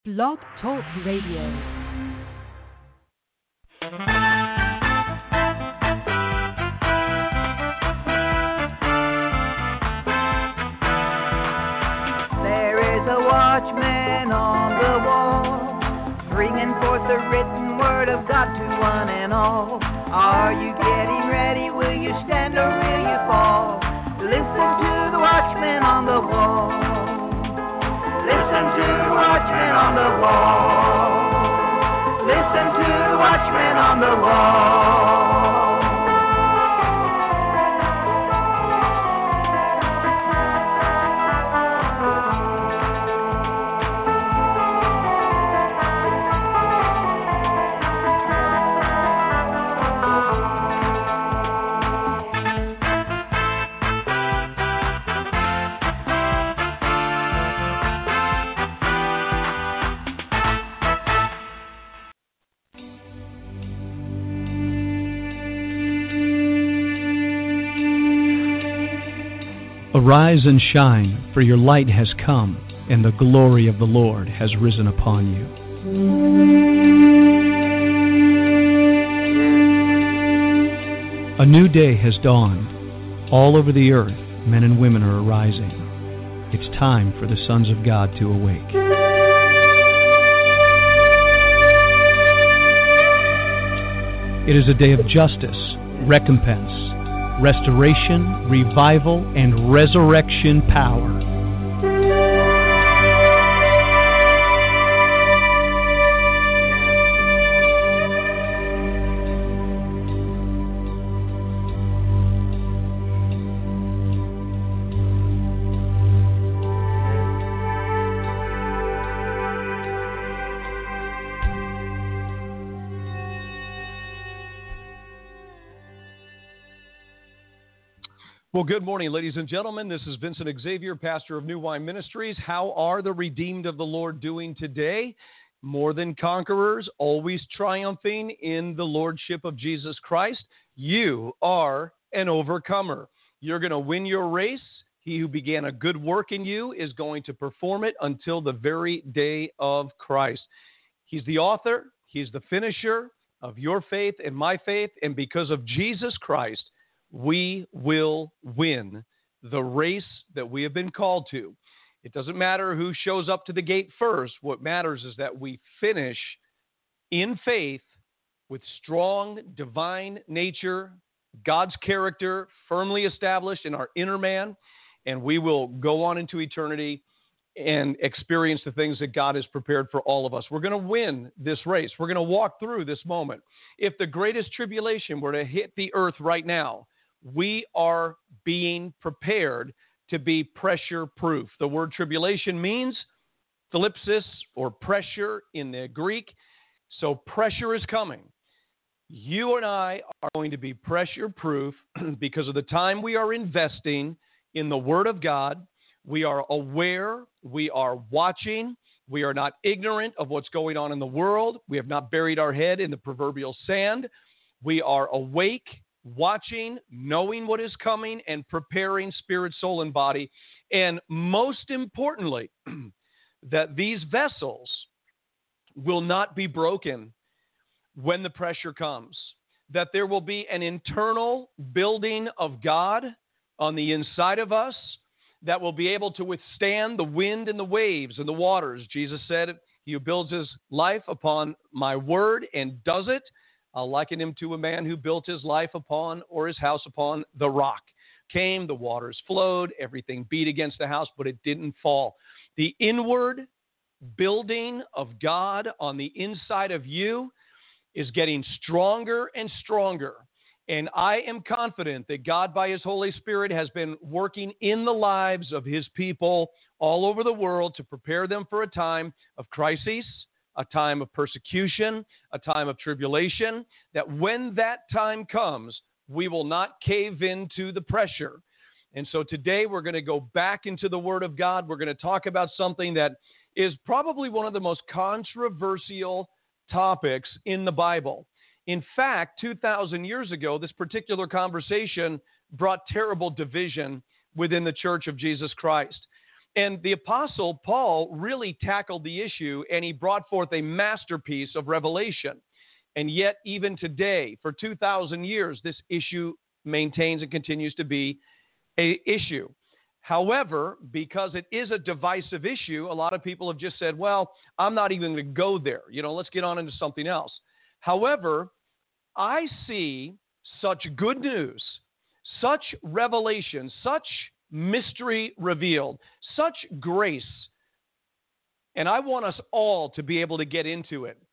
Blog Talk Radio. Watchman on the wall, bringing forth the written word of God to one and all. Are you getting ready? Will you stand or will you fall? Listen to the watchman on the wall. Listen to the watchman on the wall. Listen to the watchman on the wall. Arise and shine, for your light has come, and the glory of the Lord has risen upon you. A new day has dawned. All over the earth, men and women are arising. It's time for the sons of God to awake. It is a day of justice, recompense, restoration, revival, and resurrection power. Well, good morning, ladies and gentlemen. This is Vincent Xavier, pastor of New Wine Ministries. How are the redeemed of the Lord doing today? More than conquerors, always triumphing in the lordship of Jesus Christ. You are an overcomer. You're going to win your race. He who began a good work in you is going to perform it until the very day of Christ. He's the author. He's the finisher of your faith and my faith. And because of Jesus Christ, we will win the race that we have been called to. It doesn't matter who shows up to the gate first. What matters is that we finish in faith with strong divine nature, God's character firmly established in our inner man, and we will go on into eternity and experience the things that God has prepared for all of us. We're going to win this race. We're going to walk through this moment. If the greatest tribulation were to hit the earth right now, we are being prepared to be pressure-proof. The word tribulation means thlipsis, or pressure in the Greek. So pressure is coming. You and I are going to be pressure-proof because of the time we are investing in the Word of God. We are aware. We are watching. We are not ignorant of what's going on in the world. We have not buried our head in the proverbial sand. We are awake, watching, knowing what is coming, and preparing spirit, soul, and body. And most importantly, that these vessels will not be broken when the pressure comes. That there will be an internal building of God on the inside of us that will be able to withstand the wind and the waves and the waters. Jesus said, "He who builds his life upon my word and does it, I'll liken him to a man who built his life upon, or his house upon, the rock. Came, the waters flowed, everything beat against the house, but it didn't fall." The inward building of God on the inside of you is getting stronger and stronger. And I am confident that God, by his Holy Spirit, has been working in the lives of his people all over the world to prepare them for a time of crisis, a time of persecution, a time of tribulation, that when that time comes, we will not cave into the pressure. And so today we're going to go back into the Word of God. We're going to talk about something that is probably one of the most controversial topics in the Bible. In fact, 2,000 years ago, this particular conversation brought terrible division within the Church of Jesus Christ. And the Apostle Paul really tackled the issue, and he brought forth a masterpiece of revelation. And yet, even today, for 2,000 years, this issue maintains and continues to be an issue. However, because it is a divisive issue, a lot of people have just said, well, I'm not even going to go there. Let's get on into something else. However, I see such good news, such revelation, such mystery revealed, such grace, and I want us all to be able to get into it.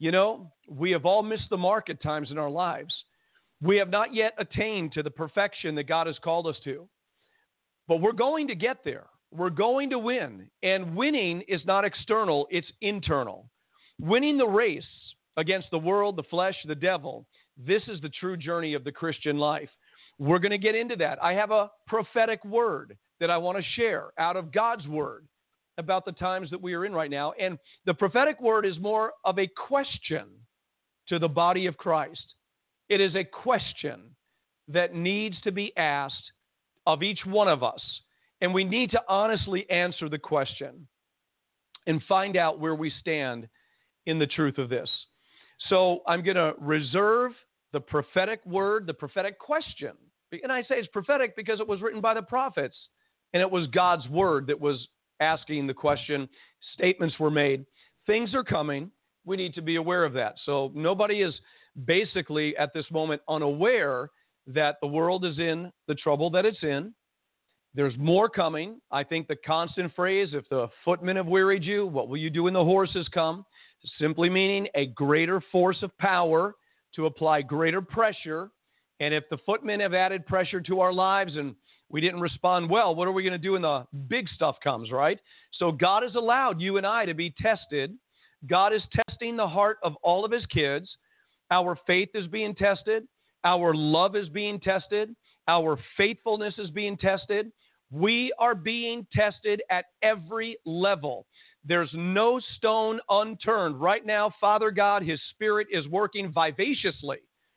We have all missed the mark at times in our lives. We have not yet attained to the perfection that God has called us to. But we're going to get there. We're going to win. And winning is not external, it's internal. Winning the race against the world, the flesh, the devil, this is the true journey of the Christian life. We're going to get into that. I have a prophetic word that I want to share out of God's word about the times that we are in right now. And the prophetic word is more of a question to the body of Christ. It is a question that needs to be asked of each one of us. And we need to honestly answer the question and find out where we stand in the truth of this. So I'm going to reserve the prophetic word, the prophetic question. And I say it's prophetic because it was written by the prophets, and it was God's word that was asking the question. Statements were made. Things are coming. We need to be aware of that. So nobody is basically at this moment unaware that the world is in the trouble that it's in. There's more coming. I think the constant phrase, if the footmen have wearied you, what will you do when the horses come? Simply meaning a greater force of power to apply greater pressure. And if the footmen have added pressure to our lives and we didn't respond well, what are we going to do when the big stuff comes, right? So God has allowed you and I to be tested. God is testing the heart of all of his kids. Our faith is being tested. Our love is being tested. Our faithfulness is being tested. We are being tested at every level. There's no stone unturned. Right now, Father God, his Spirit is working vivaciously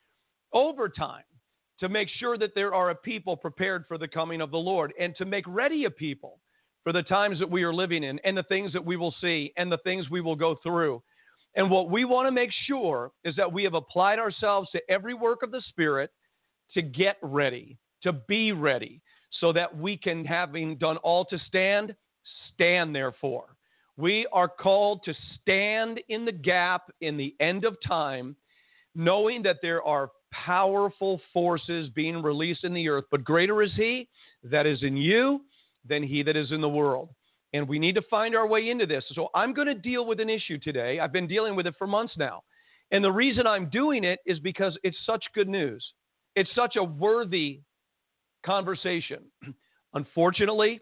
overtime to make sure that there are a people prepared for the coming of the Lord and to make ready a people for the times that we are living in and the things that we will see and the things we will go through. And what we want to make sure is that we have applied ourselves to every work of the Spirit to get ready, to be ready, so that we can, having done all to stand, stand therefore. We are called to stand in the gap in the end of time, knowing that there are powerful forces being released in the earth, but greater is he that is in you than he that is in the world. And we need to find our way into this. So I'm going to deal with an issue today. I've been dealing with it for months now. And the reason I'm doing it is because it's such good news. It's such a worthy conversation. Unfortunately,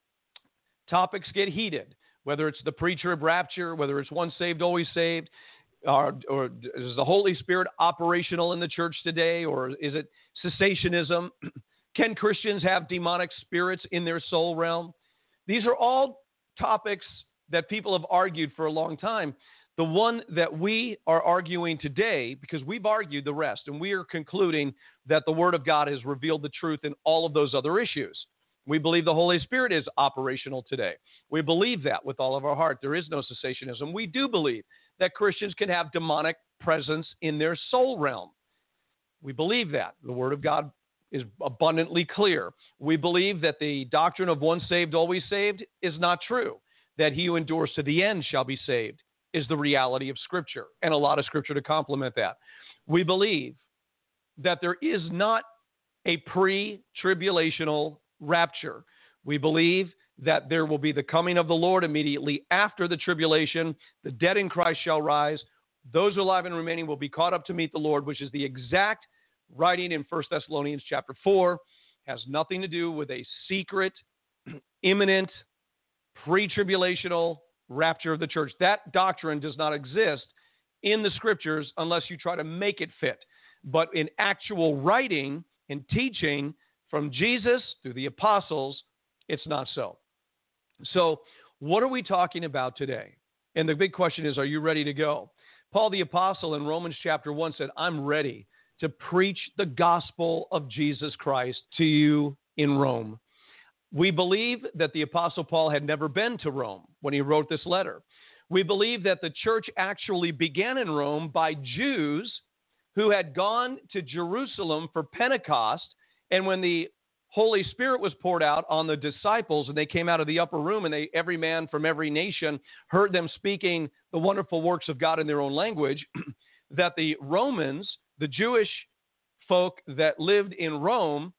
topics get heated, whether it's the pre-trib rapture, whether it's once saved, always saved, or is the Holy Spirit operational in the church today, or is it cessationism? Can Christians have demonic spirits in their soul realm? These are all topics that people have argued for a long time. The one that we are arguing today, because we've argued the rest, and we are concluding that the Word of God has revealed the truth in all of those other issues. We believe the Holy Spirit is operational today. We believe that with all of our heart. There is no cessationism. We do believe that Christians can have demonic presence in their soul realm. We believe that. The Word of God is abundantly clear. We believe that the doctrine of once saved, always saved is not true. That he who endures to the end shall be saved is the reality of Scripture, and a lot of Scripture to complement that. We believe that there is not a pre-tribulational rapture. We believe that there will be the coming of the Lord immediately after the tribulation. The dead in Christ shall rise. Those alive and remaining will be caught up to meet the Lord, which is the exact writing in 1 Thessalonians chapter 4. Has nothing to do with a secret, imminent, pre-tribulational rapture of the church. That doctrine does not exist in the Scriptures unless you try to make it fit. But in actual writing and teaching from Jesus through the apostles, it's not so. So what are we talking about today? And the big question is, are you ready to go? Paul the apostle in Romans chapter 1 said, I'm ready to preach the gospel of Jesus Christ to you in Rome. We believe that the Apostle Paul had never been to Rome when he wrote this letter. We believe that the church actually began in Rome by Jews who had gone to Jerusalem for Pentecost, and when the Holy Spirit was poured out on the disciples, and they came out of the upper room, and every man from every nation heard them speaking the wonderful works of God in their own language, that the Romans, the Jewish folk that lived in Rome,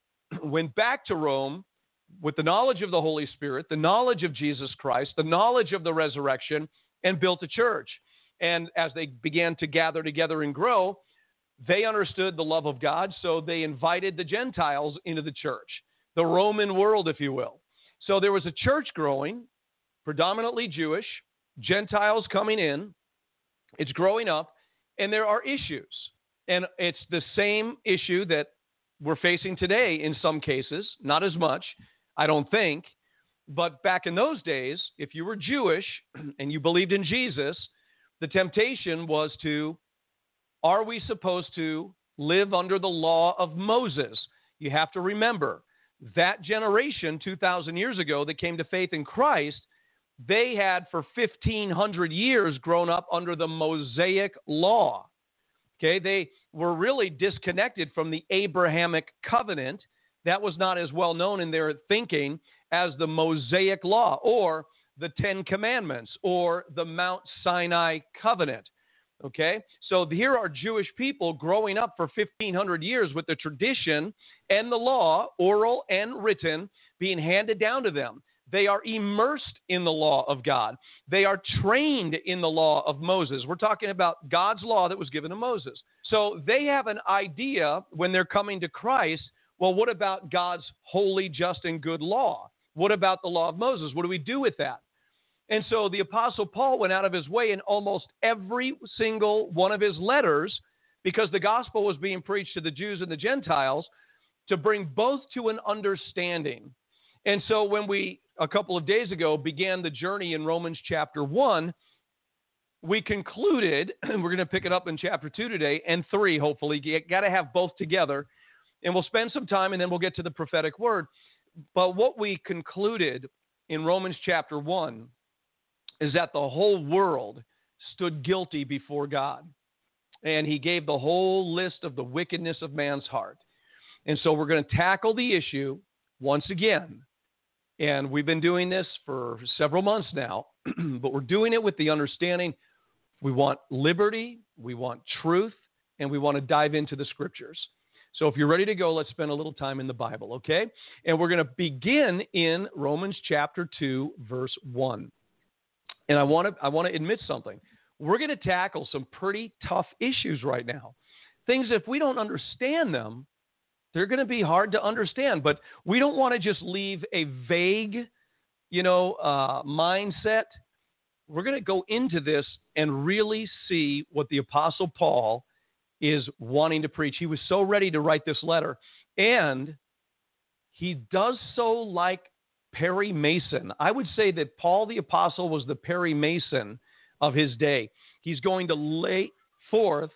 went back to Rome with the knowledge of the Holy Spirit, the knowledge of Jesus Christ, the knowledge of the resurrection, and built a church. And as they began to gather together and grow, they understood the love of God, so they invited the Gentiles into the church, the Roman world, if you will. So there was a church growing, predominantly Jewish, Gentiles coming in. It's growing up, and there are issues. And it's the same issue that we're facing today in some cases, not as much, I don't think. But back in those days, if you were Jewish and you believed in Jesus, the temptation was to, are we supposed to live under the law of Moses? You have to remember, that generation 2,000 years ago that came to faith in Christ, they had for 1,500 years grown up under the Mosaic law. Okay, they were really disconnected from the Abrahamic covenant. That was not as well known in their thinking as the Mosaic law or the Ten Commandments or the Mount Sinai covenant. Okay, so here are Jewish people growing up for 1,500 years with the tradition and the law, oral and written, being handed down to them. They are immersed in the law of God. They are trained in the law of Moses. We're talking about God's law that was given to Moses. So they have an idea when they're coming to Christ, well, what about God's holy, just, and good law? What about the law of Moses? What do we do with that? And so the Apostle Paul went out of his way in almost every single one of his letters, because the gospel was being preached to the Jews and the Gentiles, to bring both to an understanding. And so when we, a couple of days ago, began the journey in Romans chapter 1, we concluded, and we're going to pick it up in chapter 2 today, and 3, hopefully. You got to have both together. And we'll spend some time, and then we'll get to the prophetic word. But what we concluded in Romans chapter 1 is that the whole world stood guilty before God. And he gave the whole list of the wickedness of man's heart. And so we're going to tackle the issue once again. And we've been doing this for several months now, but we're doing it with the understanding we want liberty, we want truth, and we want to dive into the scriptures. So if you're ready to go, let's spend a little time in the Bible, okay? And we're going to begin in Romans chapter 2, verse 1. And I want to admit something. We're going to tackle some pretty tough issues right now. Things, if we don't understand them, they're going to be hard to understand. But we don't want to just leave a vague, mindset. We're going to go into this and really see what the Apostle Paul is wanting to preach. He was so ready to write this letter. And he does so like Perry Mason. I would say that Paul the Apostle was the Perry Mason of his day. He's going to lay forth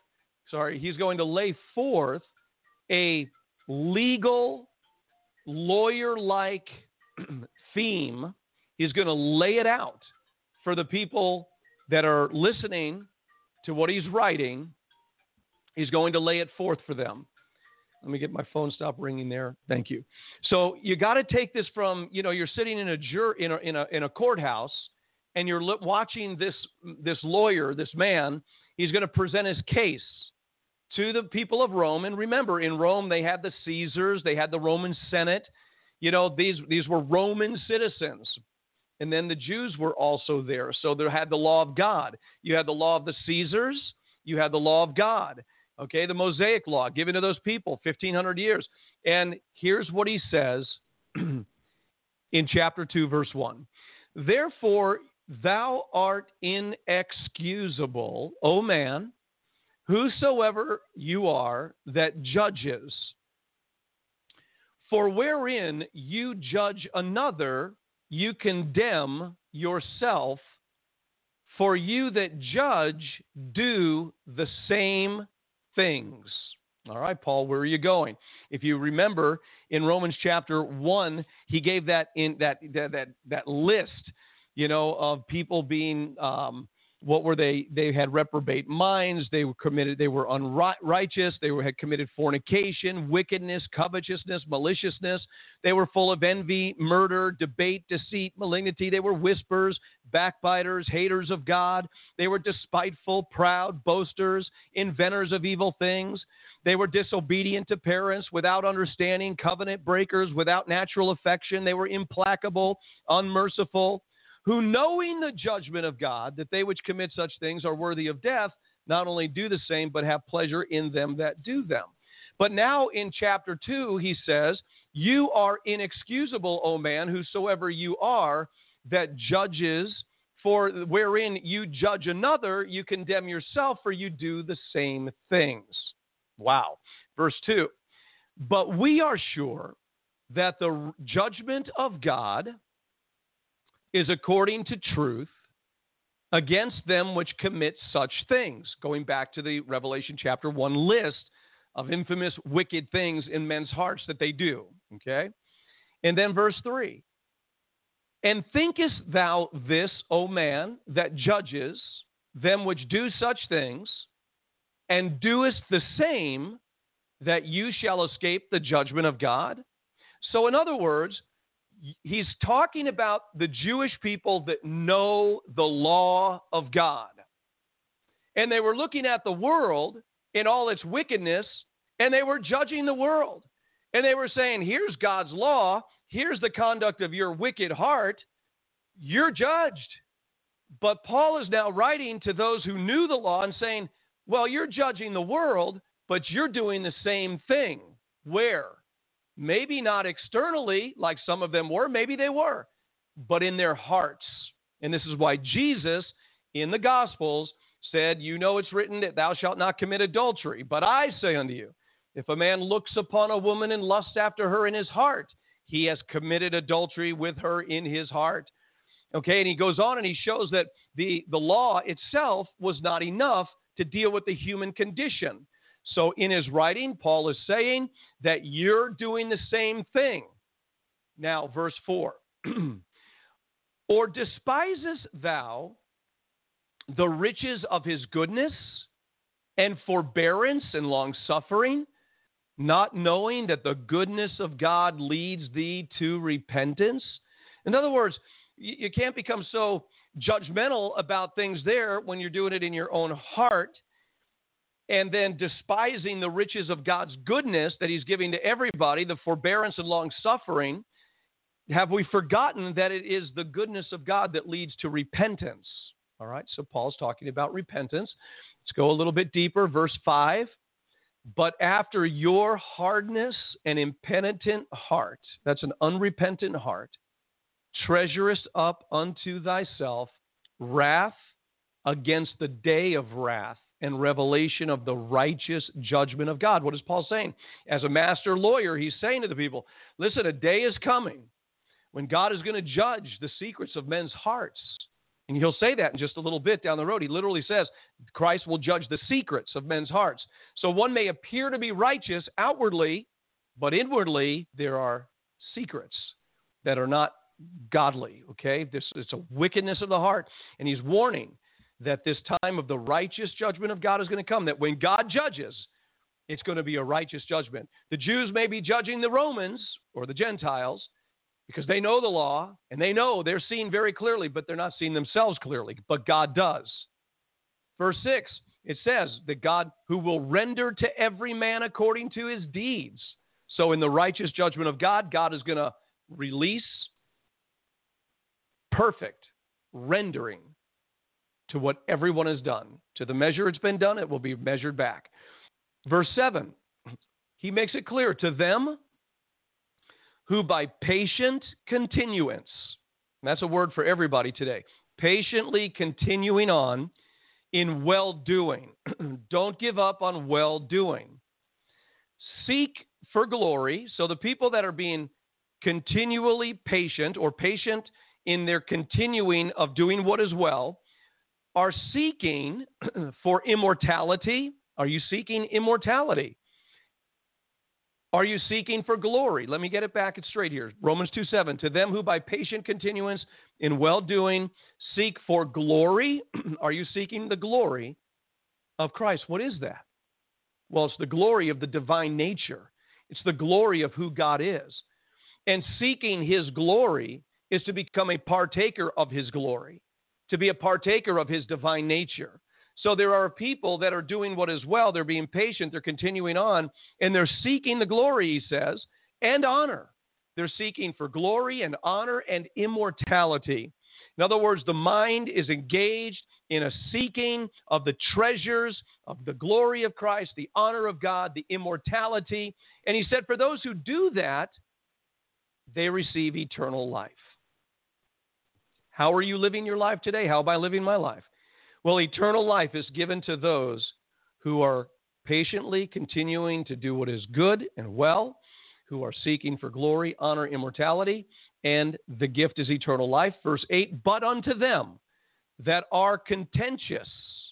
a legal, lawyer-like theme. He's going to lay it out for the people that are listening to what he's writing. He's going to lay it forth for them. Let me get my phone stop ringing there. Thank you. So you got to take this from, you're sitting in a courthouse, and you're watching this lawyer, this man. He's going to present his case to the people of Rome. And remember, in Rome, they had the Caesars, they had the Roman Senate. These were Roman citizens. And then the Jews were also there. So they had the law of God. You had the law of the Caesars. You had the law of God. Okay, the Mosaic law given to those people, 1,500 years. And here's what he says in chapter 2, verse 1. Therefore, thou art inexcusable, O man, whosoever you are that judges. For wherein you judge another, you condemn yourself, for you that judge do the same things. All right, Paul, where are you going? If you remember in Romans chapter 1, he gave that list, of people being, what were they? They had reprobate minds. They were committed. They were unrighteous. They had committed fornication, wickedness, covetousness, maliciousness. They were full of envy, murder, debate, deceit, malignity. They were whisperers, backbiters, haters of God. They were despiteful, proud, boasters, inventors of evil things. They were disobedient to parents, without understanding, covenant breakers, without natural affection. They were implacable, unmerciful, who, knowing the judgment of God, that they which commit such things are worthy of death, not only do the same, but have pleasure in them that do them. But now in chapter 2, he says, you are inexcusable, O man, whosoever you are, that judges, for wherein you judge another, you condemn yourself, for you do the same things. Wow. Verse 2, but we are sure that the judgment of God is according to truth against them which commit such things. Going back to the Revelation chapter 1 list of infamous wicked things in men's hearts that they do. Okay? And then verse 3, and thinkest thou this, O man, that judges them which do such things, and doest the same, that you shall escape the judgment of God? So in other words, he's talking about the Jewish people that know the law of God. And they were looking at the world in all its wickedness, and they were judging the world. And they were saying, here's God's law, here's the conduct of your wicked heart, you're judged. But Paul is now writing to those who knew the law and saying, well, you're judging the world, but you're doing the same thing. Where? Maybe not externally, like some of them were. Maybe they were. But in their hearts. And this is why Jesus, in the Gospels, said, you know it's written that thou shalt not commit adultery. But I say unto you, if a man looks upon a woman and lusts after her in his heart, he has committed adultery with her in his heart. Okay, and he goes on and he shows that the law itself was not enough to deal with the human condition. So in his writing, Paul is saying that you're doing the same thing. Now, verse 4. Or despisest thou the riches of his goodness and forbearance and long-suffering, not knowing that the goodness of God leads thee to repentance? In other words, you can't become so judgmental about things there when you're doing it in your own heart, and then despising the riches of God's goodness that he's giving to everybody, the forbearance and long-suffering. Have we forgotten that it is the goodness of God that leads to repentance? All right, so Paul's talking about repentance. Let's go a little bit deeper. Verse 5, but after your hardness and impenitent heart, that's an unrepentant heart, treasurest up unto thyself wrath against the day of wrath and revelation of the righteous judgment of God. What is Paul saying? As a master lawyer, he's saying to the people, listen, a day is coming when God is going to judge the secrets of men's hearts. And he'll say that in just a little bit down the road. He literally says Christ will judge the secrets of men's hearts. So one may appear to be righteous outwardly, but inwardly there are secrets that are not godly, okay? It's a wickedness of the heart. And he's warning that this time of the righteous judgment of God is going to come, that when God judges, it's going to be a righteous judgment. The Jews may be judging the Romans or the Gentiles because they know the law and they know they're seeing very clearly, but they're not seeing themselves clearly, but God does. Verse 6, it says that God who will render to every man according to his deeds. So in the righteous judgment of God, God is going to release perfect rendering to what everyone has done. To the measure it's been done, it will be measured back. Verse 7, he makes it clear to them who by patient continuance, and that's a word for everybody today, patiently continuing on in well-doing. Don't give up on well-doing. Seek for glory. So the people that are being continually patient or patient in their continuing of doing what is well are seeking for immortality. Are you seeking immortality? Are you seeking for glory? Let me get it back straight here. Romans 2:7. To them who by patient continuance in well-doing seek for glory. Are you seeking the glory of Christ? What is that? Well, it's the glory of the divine nature. It's the glory of who God is. And seeking his glory is to become a partaker of his glory, to be a partaker of his divine nature. So there are people that are doing what is well. They're being patient. They're continuing on, and they're seeking the glory, he says, and honor. They're seeking for glory and honor and immortality. In other words, the mind is engaged in a seeking of the treasures of the glory of Christ, the honor of God, the immortality. And he said, for those who do that, they receive eternal life. How are you living your life today? How am I living my life? Well, eternal life is given to those who are patiently continuing to do what is good and well, who are seeking for glory, honor, immortality, and the gift is eternal life. Verse 8, but unto them that are contentious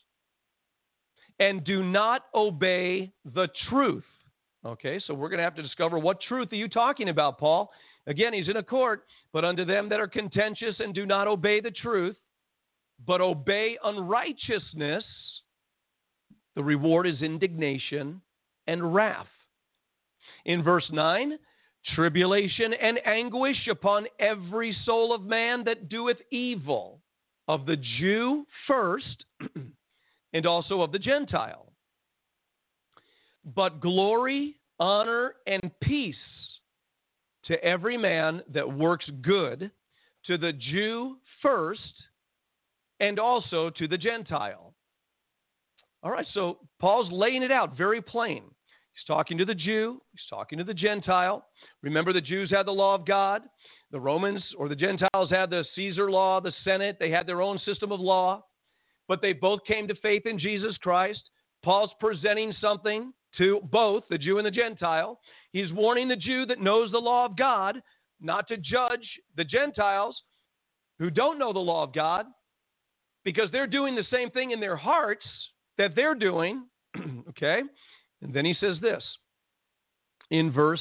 and do not obey the truth. Okay, so we're going to have to discover what truth are you talking about, Paul? Again, he's in a court, but unto them that are contentious and do not obey the truth, but obey unrighteousness, the reward is indignation and wrath. In verse 9, tribulation and anguish upon every soul of man that doeth evil, of the Jew first, and also of the Gentile. But glory, honor, and peace to every man that works good, to the Jew first, and also to the Gentile. All right, so Paul's laying it out very plain. He's talking to the Jew. He's talking to the Gentile. Remember, the Jews had the law of God. The Romans or the Gentiles had the Caesar law, the Senate. They had their own system of law. But they both came to faith in Jesus Christ. Paul's presenting something to both the Jew and the Gentile. He's warning the Jew that knows the law of God not to judge the Gentiles who don't know the law of God, because they're doing the same thing in their hearts that they're doing, okay? And then he says this in verse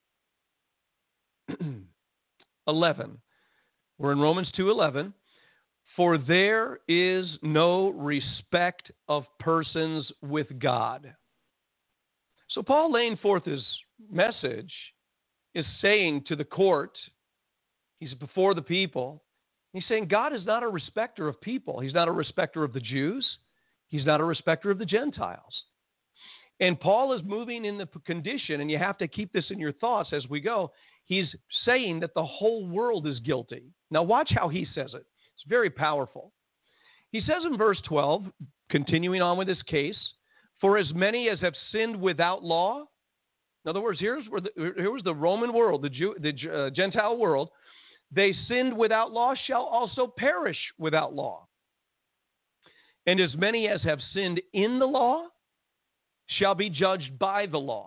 11. We're in Romans 2:11. For there is no respect of persons with God. So Paul, laying forth his message, is saying to the court, he's before the people, he's saying God is not a respecter of people. He's not a respecter of the Jews. He's not a respecter of the Gentiles. And Paul is moving in the condition, and you have to keep this in your thoughts as we go. He's saying that the whole world is guilty. Now watch how he says it. It's very powerful. He says in verse 12, continuing on with this case, for as many as have sinned without law. In other words, here was the Roman world, the Gentile world. They sinned without law shall also perish without law. And as many as have sinned in the law shall be judged by the law.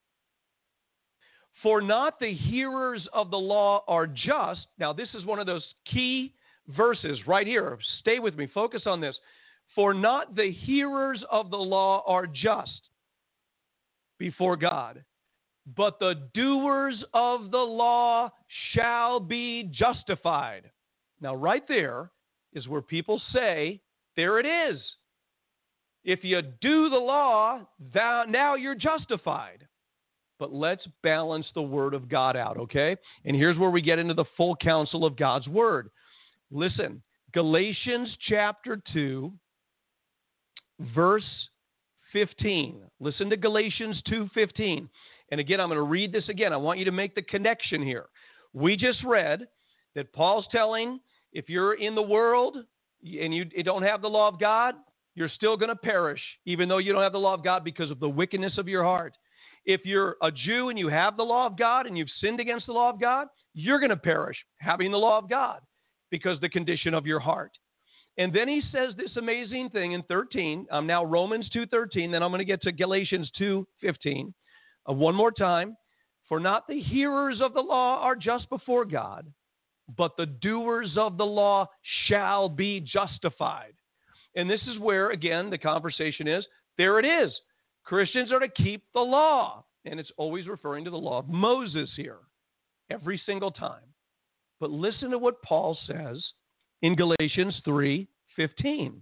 For not the hearers of the law are just. Now, this is one of those key verses right here. Stay with me. Focus on this. For not the hearers of the law are just before God, but the doers of the law shall be justified. Now, right there is where people say, there it is. If you do the law, now you're justified. But let's balance the Word of God out, okay? And here's where we get into the full counsel of God's Word. Listen, Galatians chapter 2, verse 15. Listen to Galatians 2:15. And again, I'm going to read this again. I want you to make the connection here. We just read that Paul's telling, if you're in the world and you don't have the law of God, you're still going to perish, even though you don't have the law of God because of the wickedness of your heart. If you're a Jew and you have the law of God and you've sinned against the law of God, you're going to perish having the law of God because of the condition of your heart. And then he says this amazing thing in 13. I'm now Romans 2:13. Then I'm going to get to Galatians 2:15. One more time. For not the hearers of the law are just before God, but the doers of the law shall be justified. And this is where, again, the conversation is, there it is. Christians are to keep the law. and it's always referring to the law of Moses here, every single time. But listen to what Paul says in Galatians 3:15.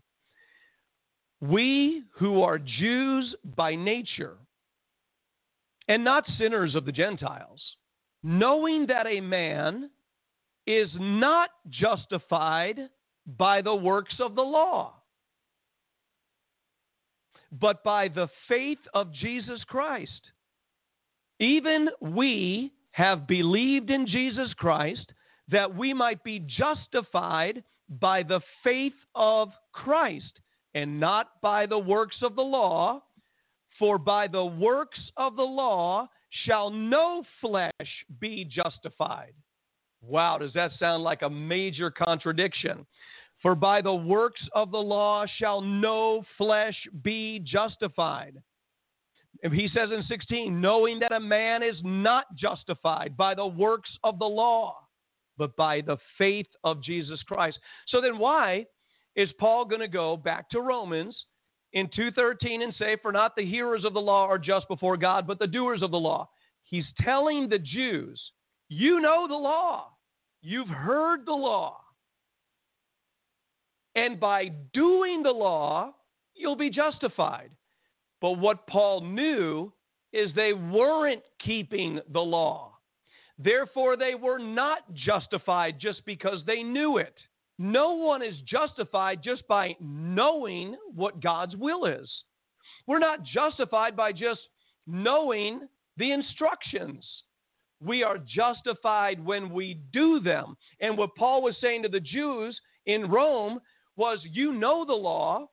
We who are Jews by nature, and not sinners of the Gentiles, knowing that a man is not justified by the works of the law, but by the faith of Jesus Christ. Even we have believed in Jesus Christ, that we might be justified by the faith of Christ, and not by the works of the law. For by the works of the law shall no flesh be justified. Wow, does that sound like a major contradiction? For by the works of the law shall no flesh be justified. And he says in 16, knowing that a man is not justified by the works of the law, but by the faith of Jesus Christ. So then why is Paul going to go back to Romans in 2:13 and say, for not the hearers of the law are just before God, but the doers of the law? He's telling the Jews, you know the law. You've heard the law. And by doing the law, you'll be justified. But what Paul knew is they weren't keeping the law. Therefore, they were not justified just because they knew it. No one is justified just by knowing what God's will is. We're not justified by just knowing the instructions. We are justified when we do them. And what Paul was saying to the Jews in Rome was, you know the law,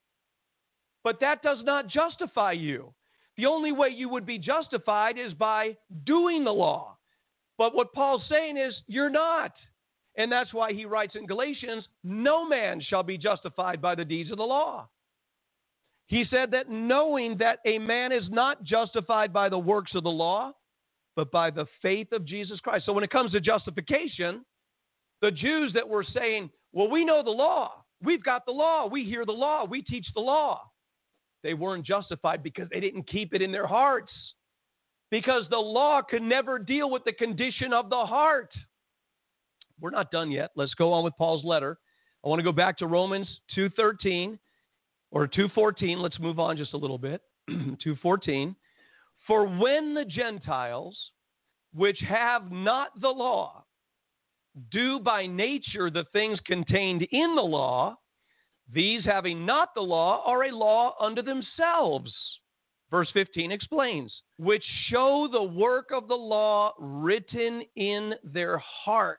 but that does not justify you. The only way you would be justified is by doing the law. But what Paul's saying is, you're not. And that's why he writes in Galatians, no man shall be justified by the deeds of the law. He said that knowing that a man is not justified by the works of the law, but by the faith of Jesus Christ. So when it comes to justification, the Jews that were saying, well, we know the law. We've got the law. We hear the law. We teach the law. They weren't justified because they didn't keep it in their hearts. Because the law could never deal with the condition of the heart. We're not done yet. Let's go on with Paul's letter. I want to go back to Romans 2:13 or 2:14. Let's move on just a little bit. 2:14. For when the Gentiles, which have not the law, do by nature the things contained in the law, these having not the law are a law unto themselves. Verse 15 explains, which show the work of the law written in their hearts,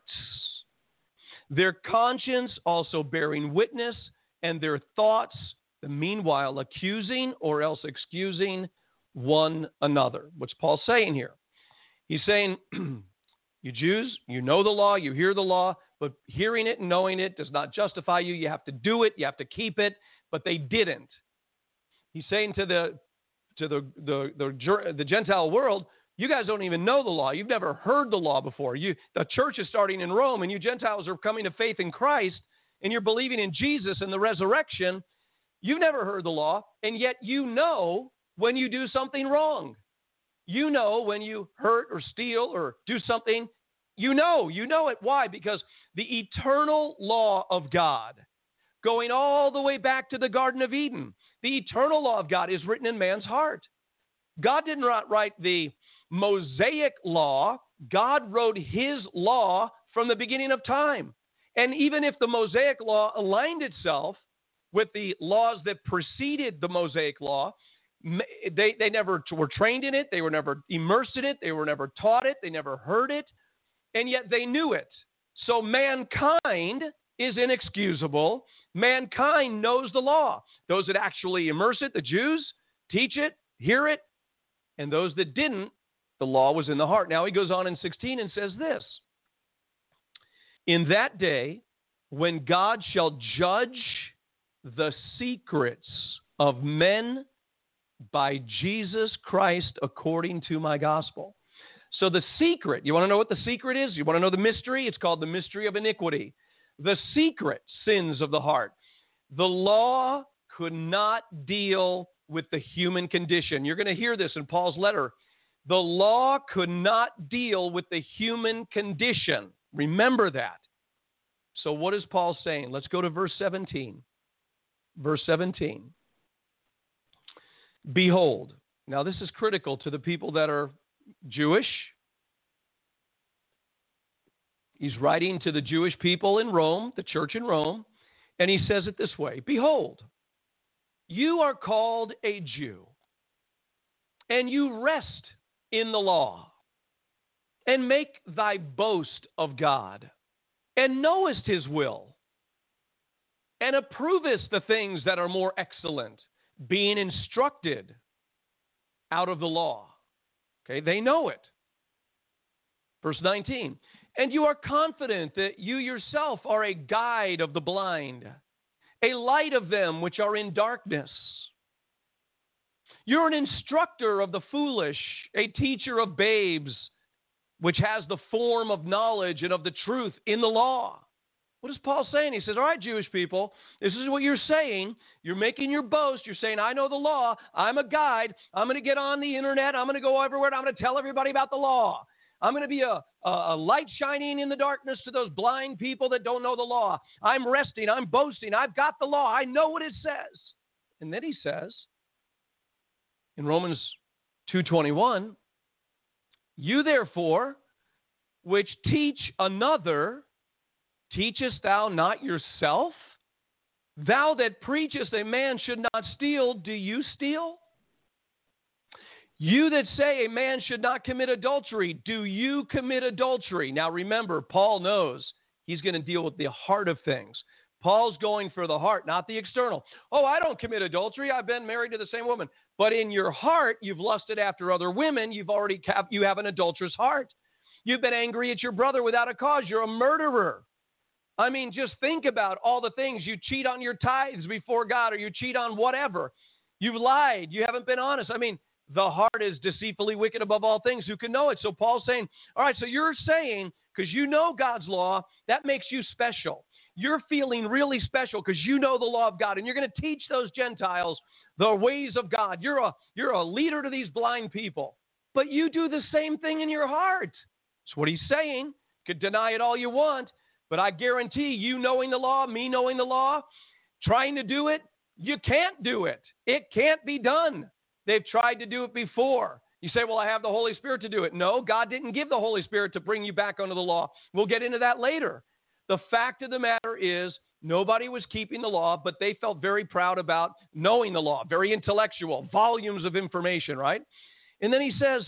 their conscience also bearing witness, and their thoughts, the meanwhile accusing or else excusing one another. What's Paul saying here? He's saying, you Jews, you know the law, you hear the law, but hearing it and knowing it does not justify you. You have to do it, you have to keep it, but they didn't. He's saying to the Gentile world, you guys don't even know the law. You've never heard the law before. The church is starting in Rome, and you Gentiles are coming to faith in Christ, and you're believing in Jesus and the resurrection. You've never heard the law, and yet you know when you do something wrong. You know when you hurt or steal or do something. You know it. Why? Because the eternal law of God, going all the way back to the Garden of Eden, the eternal law of God is written in man's heart. God did not write the Mosaic law. God wrote his law from the beginning of time. And even if the Mosaic law aligned itself with the laws that preceded the Mosaic law, they never were trained in it. They were never immersed in it. They were never taught it. They never heard it. And yet they knew it. So mankind is inexcusable. Mankind knows the law. Those that actually immerse it, the Jews, teach it, hear it. And those that didn't, the law was in the heart. Now he goes on in 16 and says this. In that day, when God shall judge the secrets of men by Jesus Christ according to my gospel. So the secret, you want to know what the secret is? You want to know the mystery? It's called the mystery of iniquity. The secret sins of the heart. The law could not deal with the human condition. You're going to hear this in Paul's letter. The law could not deal with the human condition. Remember that. So what is Paul saying? Let's go to verse 17. Verse 17. Behold. Now this is critical to the people that are Jewish. He's writing to the Jewish people in Rome, the church in Rome, and he says it this way. Behold, you are called a Jew, and you rest in the law, and make thy boast of God, and knowest his will, and approvest the things that are more excellent, being instructed out of the law. Okay, they know it. Verse 19, and you are confident that you yourself are a guide of the blind, a light of them which are in darkness. You're an instructor of the foolish, a teacher of babes, which has the form of knowledge and of the truth in the law. What is Paul saying? He says, all right, Jewish people, this is what you're saying. You're making your boast. You're saying, I know the law. I'm a guide. I'm going to get on the internet. I'm going to go everywhere. I'm going to tell everybody about the law. I'm going to be a light shining in the darkness to those blind people that don't know the law. I'm resting. I'm boasting. I've got the law. I know what it says. And then he says in Romans 2:21, you therefore, which teach another, teachest thou not yourself? Thou that preachest a man should not steal, do you steal? You that say a man should not commit adultery, do you commit adultery? Now remember, Paul knows he's going to deal with the heart of things. Paul's going for the heart, not the external. Oh, I don't commit adultery. I've been married to the same woman. But in your heart, you've lusted after other women. You have an adulterous heart. You've been angry at your brother without a cause. You're a murderer. I mean, just think about all the things. You cheat on your tithes before God, or you cheat on whatever. You've lied. You haven't been honest. I mean, the heart is deceitfully wicked above all things. Who can know it? So Paul's saying, all right, so you're saying, because you know God's law, that makes you special. You're feeling really special because you know the law of God, and you're going to teach those Gentiles the ways of God. You're a leader to these blind people, but you do the same thing in your heart. That's what he's saying. You could deny it all you want, but I guarantee you knowing the law, me knowing the law, trying to do it, you can't do it. It can't be done. They've tried to do it before. You say, well, I have the Holy Spirit to do it. No, God didn't give the Holy Spirit to bring you back under the law. We'll get into that later. The fact of the matter is nobody was keeping the law, but they felt very proud about knowing the law, very intellectual, volumes of information, right? And then he says,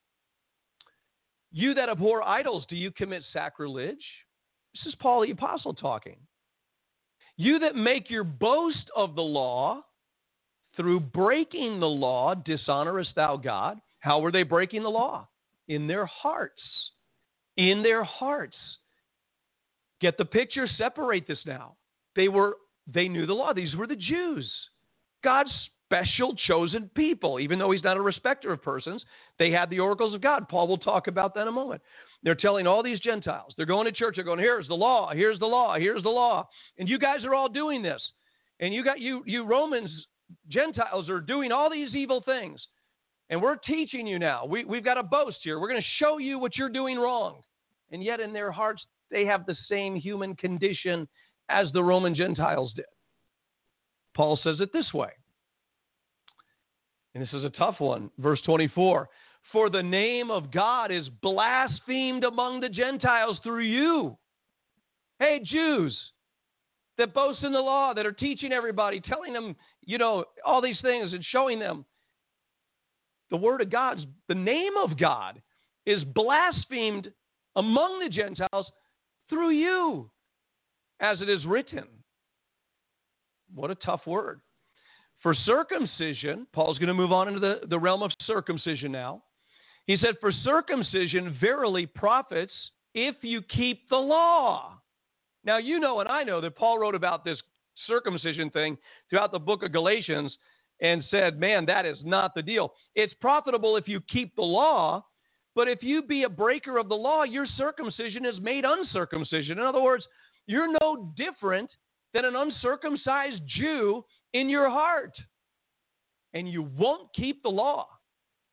you that abhor idols, do you commit sacrilege? This is Paul the Apostle talking. You that make your boast of the law, through breaking the law, dishonorest thou God. How were they breaking the law? In their hearts. In their hearts. Get the picture, separate this now. They knew the law. These were the Jews. God's special chosen people. Even though he's not a respecter of persons, they had the oracles of God. Paul will talk about that in a moment. They're telling all these Gentiles. They're going to church. They're going, here's the law, here's the law, here's the law. And you guys are all doing this. And you Romans, Gentiles are doing all these evil things. And we're teaching you now. We've got a boast here. We're going to show you what you're doing wrong. And yet in their hearts, they have the same human condition as the Roman Gentiles did. Paul says it this way. And this is a tough one. Verse 24. For the name of God is blasphemed among the Gentiles through you. Hey, Jews that boast in the law, that are teaching everybody, telling them, all these things and showing them. The word of God, the name of God is blasphemed among the Gentiles through you, as it is written. What a tough word. For circumcision, Paul's going to move on into the realm of circumcision now. He said, for circumcision verily profits if you keep the law. Now, you know and I know that Paul wrote about this circumcision thing throughout the book of Galatians and said, man, that is not the deal. It's profitable if you keep the law, but if you be a breaker of the law, your circumcision is made uncircumcision. In other words, you're no different than an uncircumcised Jew in your heart. And you won't keep the law.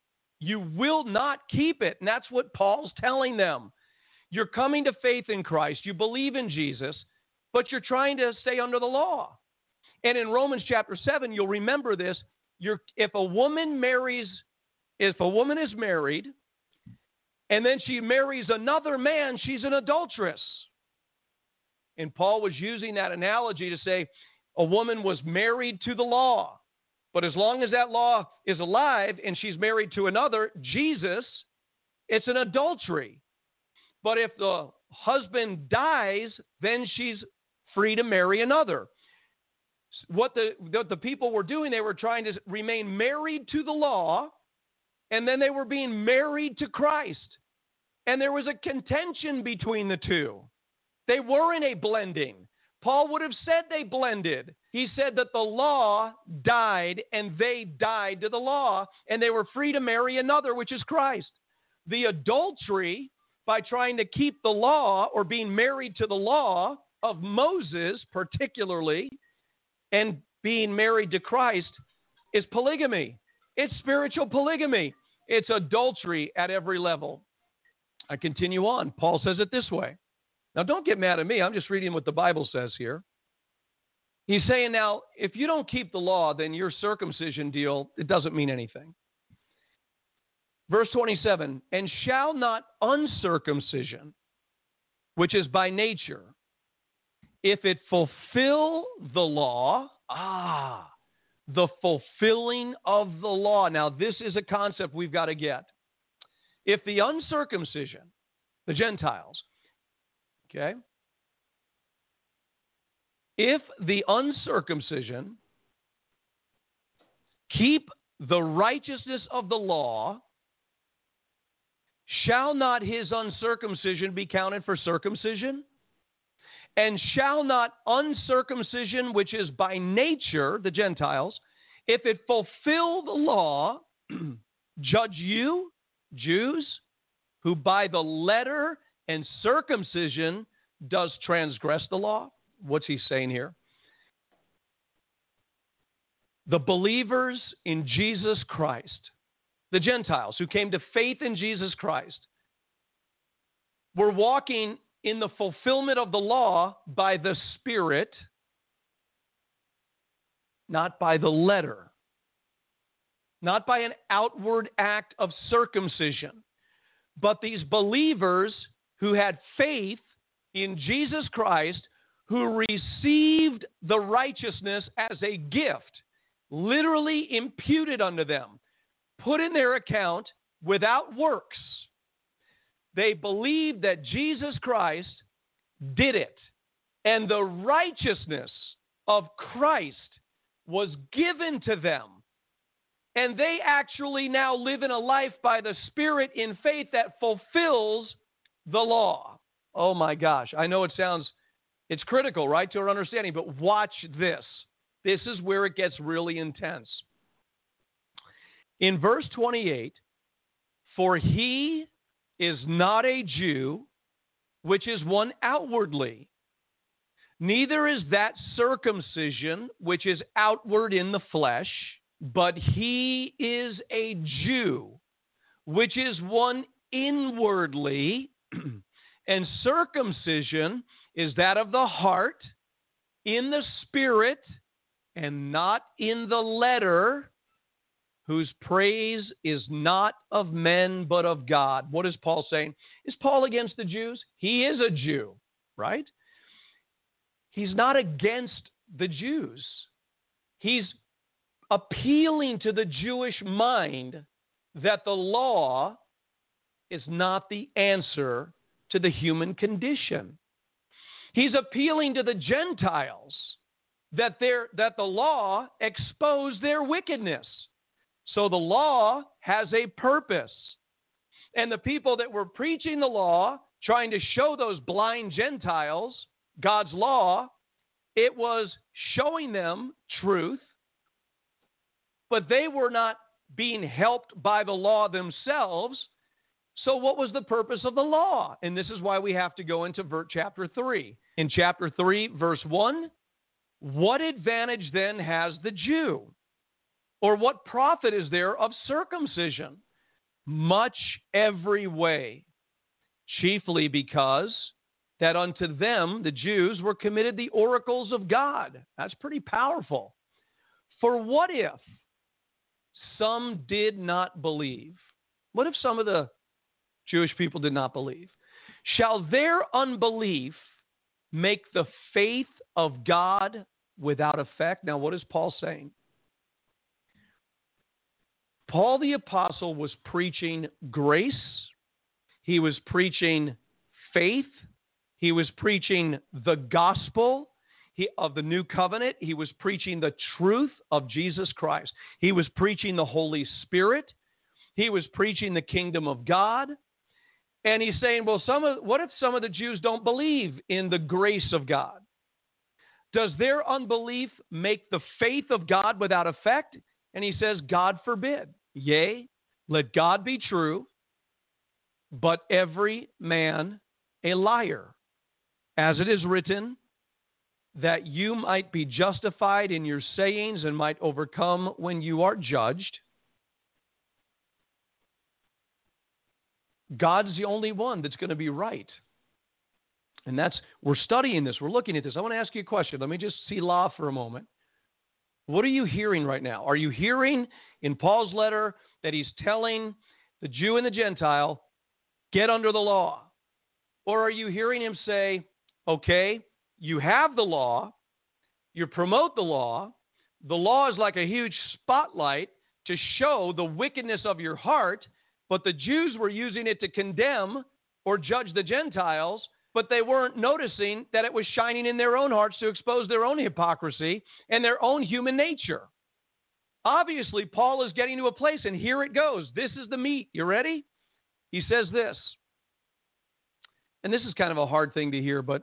You will not keep it. And that's what Paul's telling them. You're coming to faith in Christ. You believe in Jesus, but you're trying to stay under the law. And in Romans chapter 7, you'll remember this. If a woman is married, and then she marries another man, she's an adulteress. And Paul was using that analogy to say a woman was married to the law. But as long as that law is alive and she's married to another, Jesus, it's an adultery. But if the husband dies, then she's free to marry another. What the people were doing, they were trying to remain married to the law, and then they were being married to Christ. And there was a contention between the two. They weren't a blending. Paul would have said they blended. He said that the law died and they died to the law, and they were free to marry another, which is Christ. The adultery, by trying to keep the law or being married to the law of Moses particularly, and being married to Christ, is polygamy. It's spiritual polygamy. It's adultery at every level. I continue on. Paul says it this way. Now, don't get mad at me. I'm just reading what the Bible says here. He's saying now, if you don't keep the law, then your circumcision deal, it doesn't mean anything. Verse 27, and shall not uncircumcision, which is by nature, if it fulfill the law, the fulfilling of the law. Now, this is a concept we've got to get. If the uncircumcision, the Gentiles, okay, if the uncircumcision keep the righteousness of the law, shall not his uncircumcision be counted for circumcision? And shall not uncircumcision, which is by nature, the Gentiles, if it fulfill the law, judge you, Jews, who by the letter and circumcision does transgress the law? What's he saying here? The believers in Jesus Christ, the Gentiles who came to faith in Jesus Christ, were walking in the fulfillment of the law by the Spirit, not by the letter, not by an outward act of circumcision. But these believers who had faith in Jesus Christ, who received the righteousness as a gift, literally imputed unto them, put in their account without works. They believed that Jesus Christ did it, and the righteousness of Christ was given to them. And they actually now live in a life by the Spirit in faith that fulfills the law. Oh my gosh. I know it's critical, right, to our understanding, but watch this. This is where it gets really intense. In verse 28, for he is not a Jew, which is one outwardly, neither is that circumcision, which is outward in the flesh, but he is a Jew, which is one inwardly, and circumcision is that of the heart, in the spirit, and not in the letter, whose praise is not of men but of God. What is Paul saying? Is Paul against the Jews? He is a Jew, right? He's not against the Jews. He's appealing to the Jewish mind that the law is not the answer to the human condition. He's appealing to the Gentiles that the law exposed their wickedness. So the law has a purpose. And the people that were preaching the law, trying to show those blind Gentiles God's law, it was showing them truth, but they were not being helped by the law themselves. So what was the purpose of the law? And this is why we have to go into chapter 3. In chapter 3, verse 1, what advantage then has the Jew? Or what profit is there of circumcision? much every way, chiefly because that unto them, the Jews, were committed the oracles of God. That's pretty powerful. For what if some did not believe? What if some of the Jewish people did not believe? Shall their unbelief make the faith of God without effect? Now, what is Paul saying? Paul the Apostle was preaching grace. He was preaching faith. He was preaching the gospel of the new covenant. He was preaching the truth of Jesus Christ. He was preaching the Holy Spirit. He was preaching the kingdom of God. And he's saying, well, what if some of the Jews don't believe in the grace of God? Does their unbelief make the faith of God without effect? And he says, God forbid. Yea, let God be true, but every man a liar. As it is written, that you might be justified in your sayings and might overcome when you are judged. God's the only one that's going to be right. And we're studying this. We're looking at this. I want to ask you a question. Let me just see law for a moment. What are you hearing right now? Are you hearing in Paul's letter that he's telling the Jew and the Gentile, get under the law? Or are you hearing him say, okay, you have the law, you promote the law is like a huge spotlight to show the wickedness of your heart, but the Jews were using it to condemn or judge the Gentiles, but they weren't noticing that it was shining in their own hearts to expose their own hypocrisy and their own human nature. Obviously, Paul is getting to a place, and here it goes. This is the meat. You ready? He says this, and this is kind of a hard thing to hear, but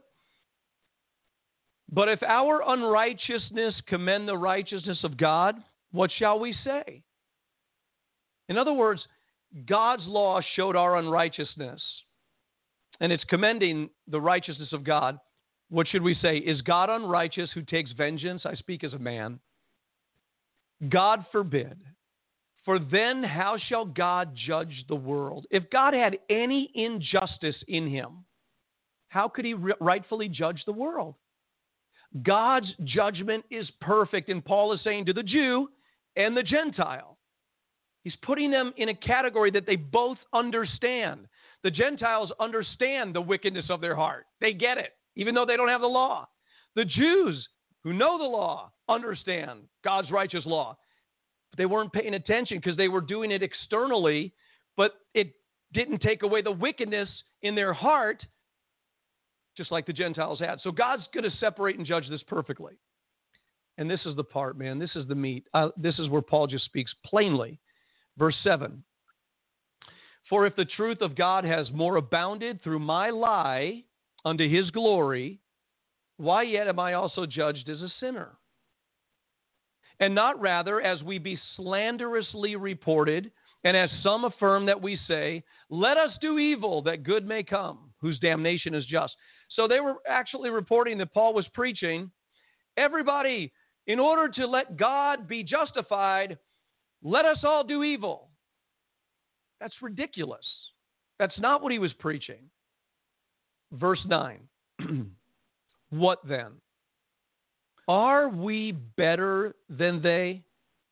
if our unrighteousness commend the righteousness of God, what shall we say? In other words, God's law showed our unrighteousness, and it's commending the righteousness of God. What should we say? Is God unrighteous who takes vengeance? I speak as a man. God forbid. For then how shall God judge the world? If God had any injustice in him, how could he rightfully judge the world? God's judgment is perfect, and Paul is saying to the Jew and the Gentile, he's putting them in a category that they both understand. The Gentiles understand the wickedness of their heart. They get it, even though they don't have the law. The Jews who know the law understand God's righteous law. But they weren't paying attention because they were doing it externally, but it didn't take away the wickedness in their heart, just like the Gentiles had. So God's going to separate and judge this perfectly. And this is the part, man. This is the meat. This is where Paul just speaks plainly. Verse 7. For if the truth of God has more abounded through my lie unto his glory, why yet am I also judged as a sinner? And not rather as we be slanderously reported, and as some affirm that we say, let us do evil that good may come, whose damnation is just. So they were actually reporting that Paul was preaching, everybody, in order to let God be justified, let us all do evil. That's ridiculous. That's not what he was preaching. Verse 9. What then? Are we better than they?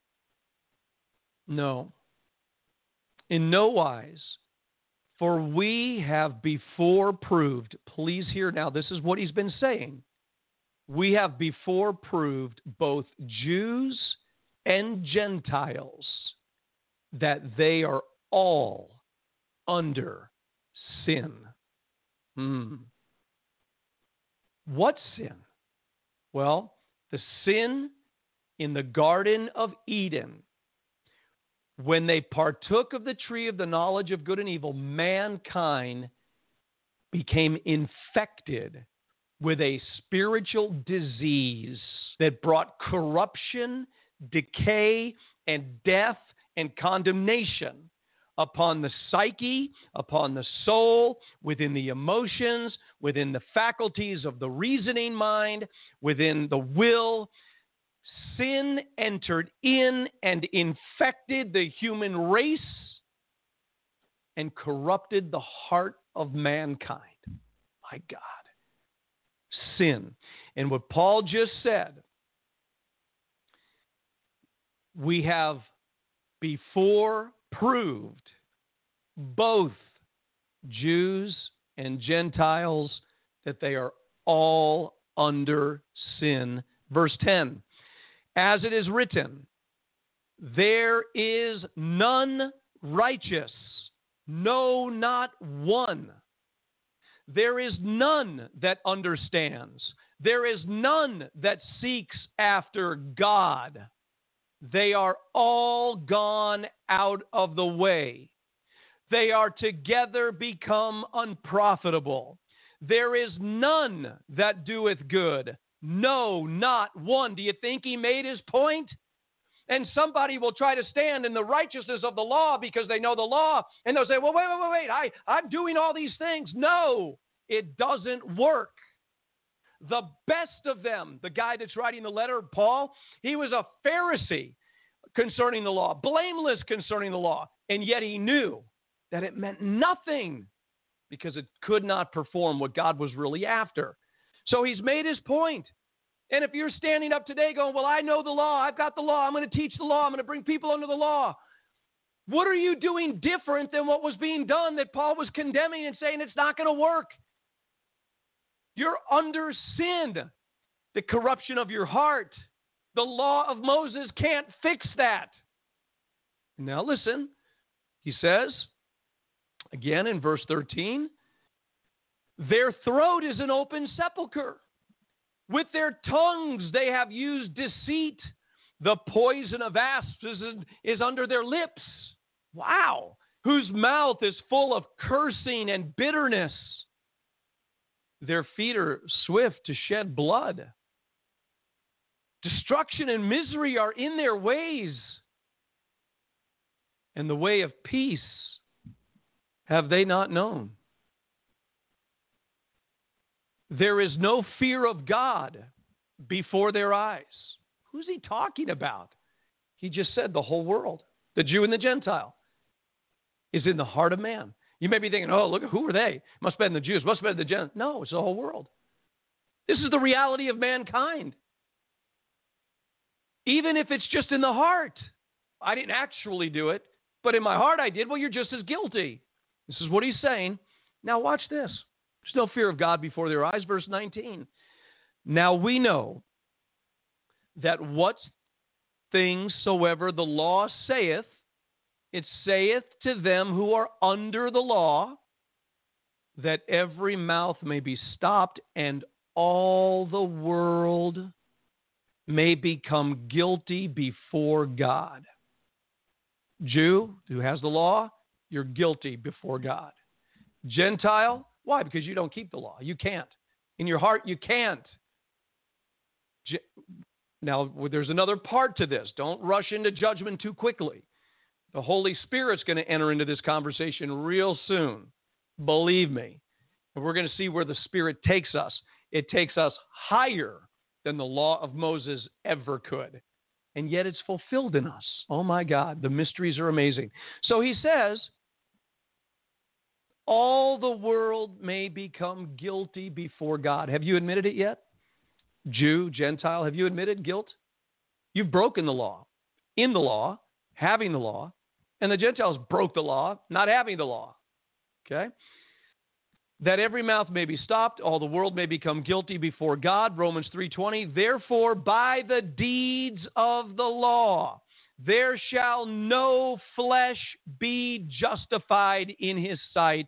No. In no wise. For we have before proved, please hear now, this is what he's been saying. We have before proved, both Jews and Gentiles, that they are all under sin. What sin? Well, the sin in the Garden of Eden. When they partook of the tree of the knowledge of good and evil, mankind became infected with a spiritual disease that brought corruption, decay, and death and condemnation upon the psyche, upon the soul, within the emotions, within the faculties of the reasoning mind, within the will. Sin entered in and infected the human race, and corrupted the heart of mankind. My God. Sin. And what Paul just said, we have before proved both Jews and Gentiles that they are all under sin. Verse 10, as it is written, there is none righteous, no, not one. There is none that understands. There is none that seeks after God. They are all gone out of the way. They are together become unprofitable. There is none that doeth good. No, not one. Do you think he made his point? And somebody will try to stand in the righteousness of the law because they know the law. And they'll say, well, wait. I'm doing all these things. No, it doesn't work. The best of them, the guy that's writing the letter, Paul, he was a Pharisee concerning the law, blameless concerning the law. And yet he knew that it meant nothing because it could not perform what God was really after. So he's made his point. And if you're standing up today going, well, I know the law, I've got the law, I'm going to teach the law, I'm going to bring people under the law. What are you doing different than what was being done that Paul was condemning and saying it's not going to work? You're under sin, the corruption of your heart. The law of Moses can't fix that. Now listen, he says, again in verse 13, their throat is an open sepulcher. With their tongues they have used deceit. The poison of asps is under their lips. Wow. Whose mouth is full of cursing and bitterness. Their feet are swift to shed blood. Destruction and misery are in their ways. And the way of peace have they not known. There is no fear of God before their eyes. Who's he talking about? He just said the whole world, the Jew and the Gentile, is in the heart of man. You may be thinking, oh, look, who are they? Must have been the Jews, must have been the Gentiles. No, it's the whole world. This is the reality of mankind. Even if it's just in the heart. I didn't actually do it, but in my heart I did. Well, you're just as guilty. This is what he's saying. Now watch this. There's no fear of God before their eyes. Verse 19. Now we know that what things soever the law saith, it saith to them who are under the law, that every mouth may be stopped and all the world may become guilty before God. Jew who has the law, you're guilty before God. Gentile, why? Because you don't keep the law. You can't. In your heart, you can't. Now, there's another part to this. Don't rush into judgment too quickly. The Holy Spirit's going to enter into this conversation real soon. Believe me. And we're going to see where the Spirit takes us. It takes us higher than the law of Moses ever could. And yet it's fulfilled in us. Oh my God, the mysteries are amazing. So he says, all the world may become guilty before God. Have you admitted it yet? Jew, Gentile, have you admitted guilt? You've broken the law. In the law, having the law, and the Gentiles broke the law, not having the law. Okay? That every mouth may be stopped, all the world may become guilty before God. Romans 3:20, therefore by the deeds of the law, there shall no flesh be justified in his sight.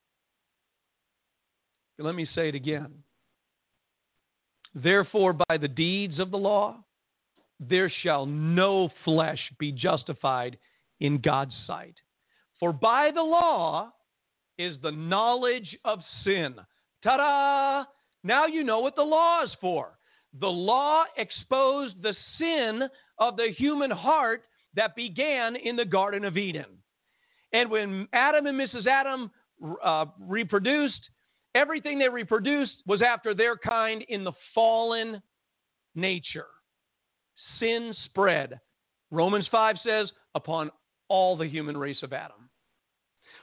Let me say it again. Therefore, by the deeds of the law, there shall no flesh be justified in God's sight. For by the law is the knowledge of sin. Ta-da! Now you know what the law is for. The law exposed the sin of the human heart that began in the Garden of Eden. And when Adam and Mrs. Adam reproduced, everything they reproduced was after their kind in the fallen nature. Sin spread. Romans 5 says, upon all the human race of Adam.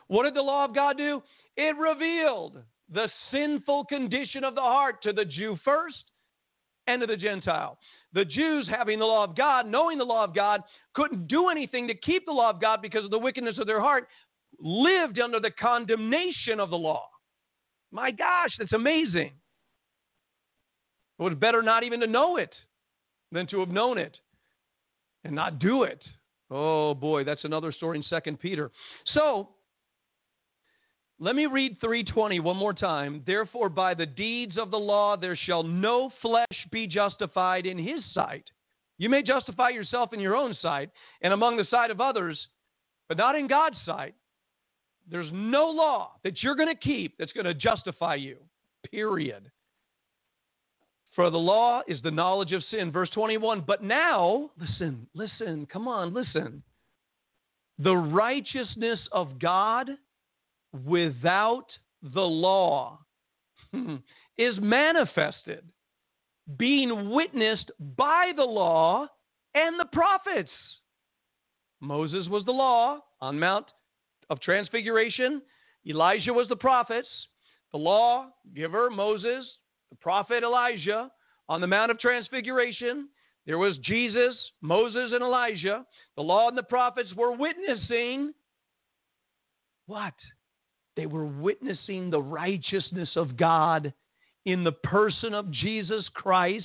What did the law of God do? It revealed the sinful condition of the heart to the Jew first and to the Gentile. The Jews, having the law of God, knowing the law of God, couldn't do anything to keep the law of God because of the wickedness of their heart, lived under the condemnation of the law. My gosh, that's amazing. It was better not even to know it than to have known it and not do it. Oh boy, that's another story in 2 Peter. So, let me read 3:20 one more time. Therefore, by the deeds of the law, there shall no flesh be justified in his sight. You may justify yourself in your own sight and among the sight of others, but not in God's sight. There's no law that you're going to keep that's going to justify you, period. For the law is the knowledge of sin. Verse 21, but now, listen, come on, listen. The righteousness of God without the law is manifested, being witnessed by the law and the prophets. Moses was the law on Mount of Transfiguration. Elijah was the prophets. The law giver, Moses, the prophet Elijah. On the Mount of Transfiguration, there was Jesus, Moses, and Elijah. The law and the prophets were witnessing what? They were witnessing the righteousness of God in the person of Jesus Christ.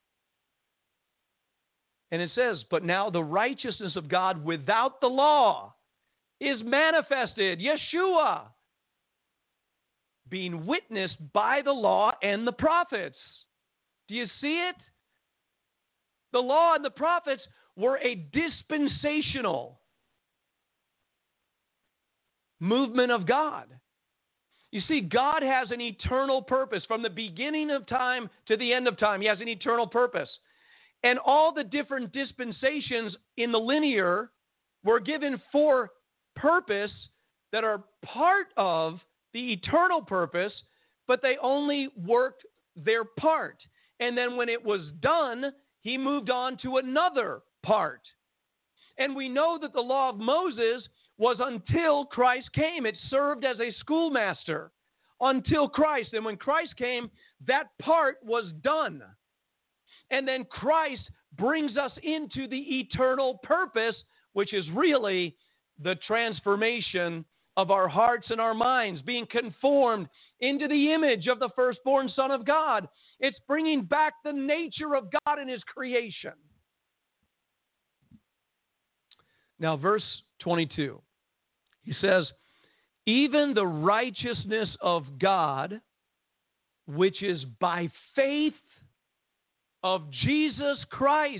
And it says, but now the righteousness of God without the law is manifested, Yeshua, being witnessed by the law and the prophets. Do you see it? The law and the prophets were a dispensational movement of God. You see, God has an eternal purpose. From the beginning of time to the end of time, He has an eternal purpose. And all the different dispensations in the linear were given for purpose that are part of the eternal purpose, but they only worked their part. And then when it was done, He moved on to another part. And we know that the law of Moses was until Christ came. It served as a schoolmaster until Christ. And when Christ came, that part was done. And then Christ brings us into the eternal purpose, which is really the transformation of our hearts and our minds, being conformed into the image of the firstborn Son of God. It's bringing back the nature of God in His creation. Now, verse 22, he says, even the righteousness of God, which is by faith of Jesus Christ,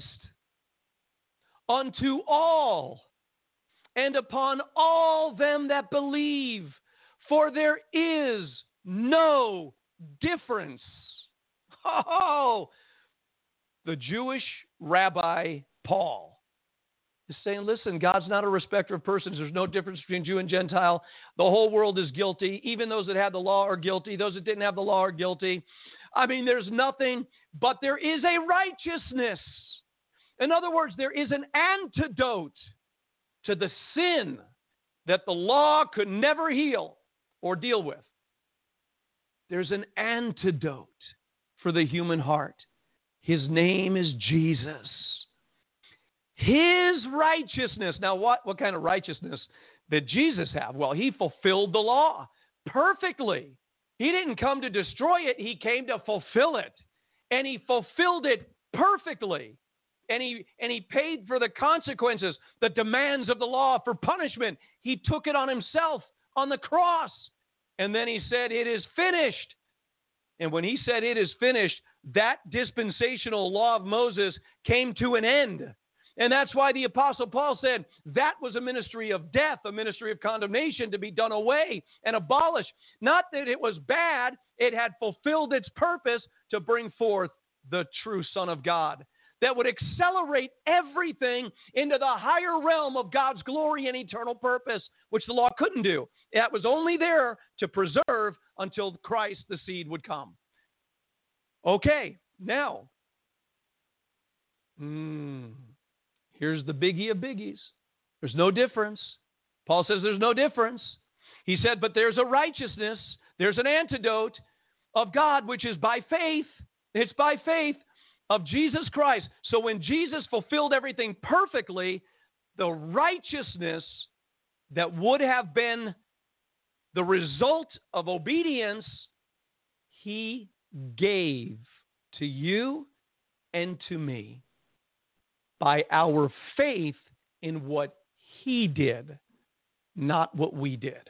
unto all and upon all them that believe, for there is no difference. Oh, the Jewish rabbi Paul is saying, listen, God's not a respecter of persons. There's no difference between Jew and Gentile. The whole world is guilty. Even those that have the law are guilty. Those that didn't have the law are guilty. I mean, there's nothing, but there is a righteousness. In other words, there is an antidote to the sin that the law could never heal or deal with. There's an antidote for the human heart. His name is Jesus. His righteousness. Now, what kind of righteousness did Jesus have? Well, He fulfilled the law perfectly. He didn't come to destroy it. He came to fulfill it. And He fulfilled it perfectly. And he paid for the consequences, the demands of the law for punishment. He took it on Himself on the cross. And then He said, it is finished. And when He said it is finished, that dispensational law of Moses came to an end. And that's why the Apostle Paul said that was a ministry of death, a ministry of condemnation to be done away and abolished. Not that it was bad, it had fulfilled its purpose to bring forth the true Son of God that would accelerate everything into the higher realm of God's glory and eternal purpose, which the law couldn't do. That was only there to preserve until Christ, the seed, would come. Okay, now, here's the biggie of biggies. There's no difference. Paul says there's no difference. He said, but there's a righteousness, there's an antidote of God, which is by faith. It's by faith of Jesus Christ. So when Jesus fulfilled everything perfectly, the righteousness that would have been the result of obedience, he gave to you and to me by our faith in what he did, not what we did.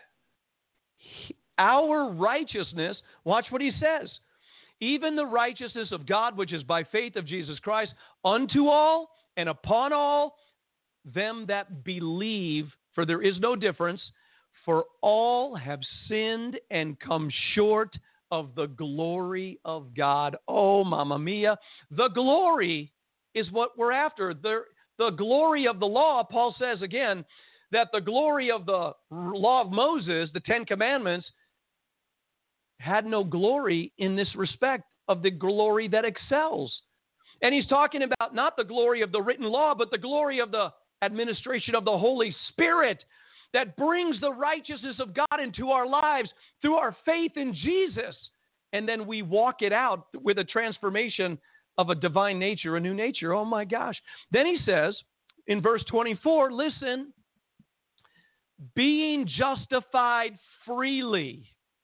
Our righteousness, watch what he says, even the righteousness of God, which is by faith of Jesus Christ, unto all and upon all them that believe, for there is no difference, for all have sinned and come short of the glory of God. Oh, mamma mia. The glory is what we're after. The glory of the law, Paul says again, that the glory of the law of Moses, the Ten Commandments, had no glory in this respect of the glory that excels. And he's talking about not the glory of the written law, but the glory of the administration of the Holy Spirit that brings the righteousness of God into our lives through our faith in Jesus. And then we walk it out with a transformation of a divine nature, a new nature. Oh my gosh. Then he says in verse 24, listen, being justified freely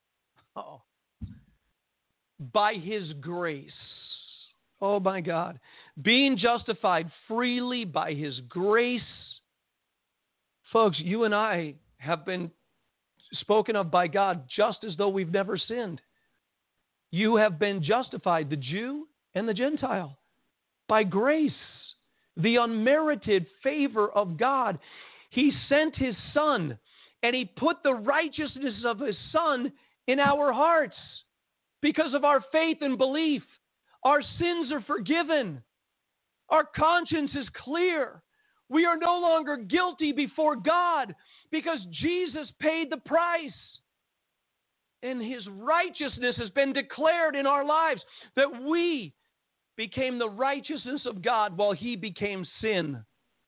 by his grace. Oh my God. Being justified freely by his grace. Folks, you and I have been spoken of by God just as though we've never sinned. You have been justified, the Jew and the Gentile, by grace, the unmerited favor of God. He sent his Son, and he put the righteousness of his Son in our hearts. Because of our faith and belief, our sins are forgiven. Our conscience is clear. We are no longer guilty before God because Jesus paid the price. And his righteousness has been declared in our lives, that we became the righteousness of God while he became sin.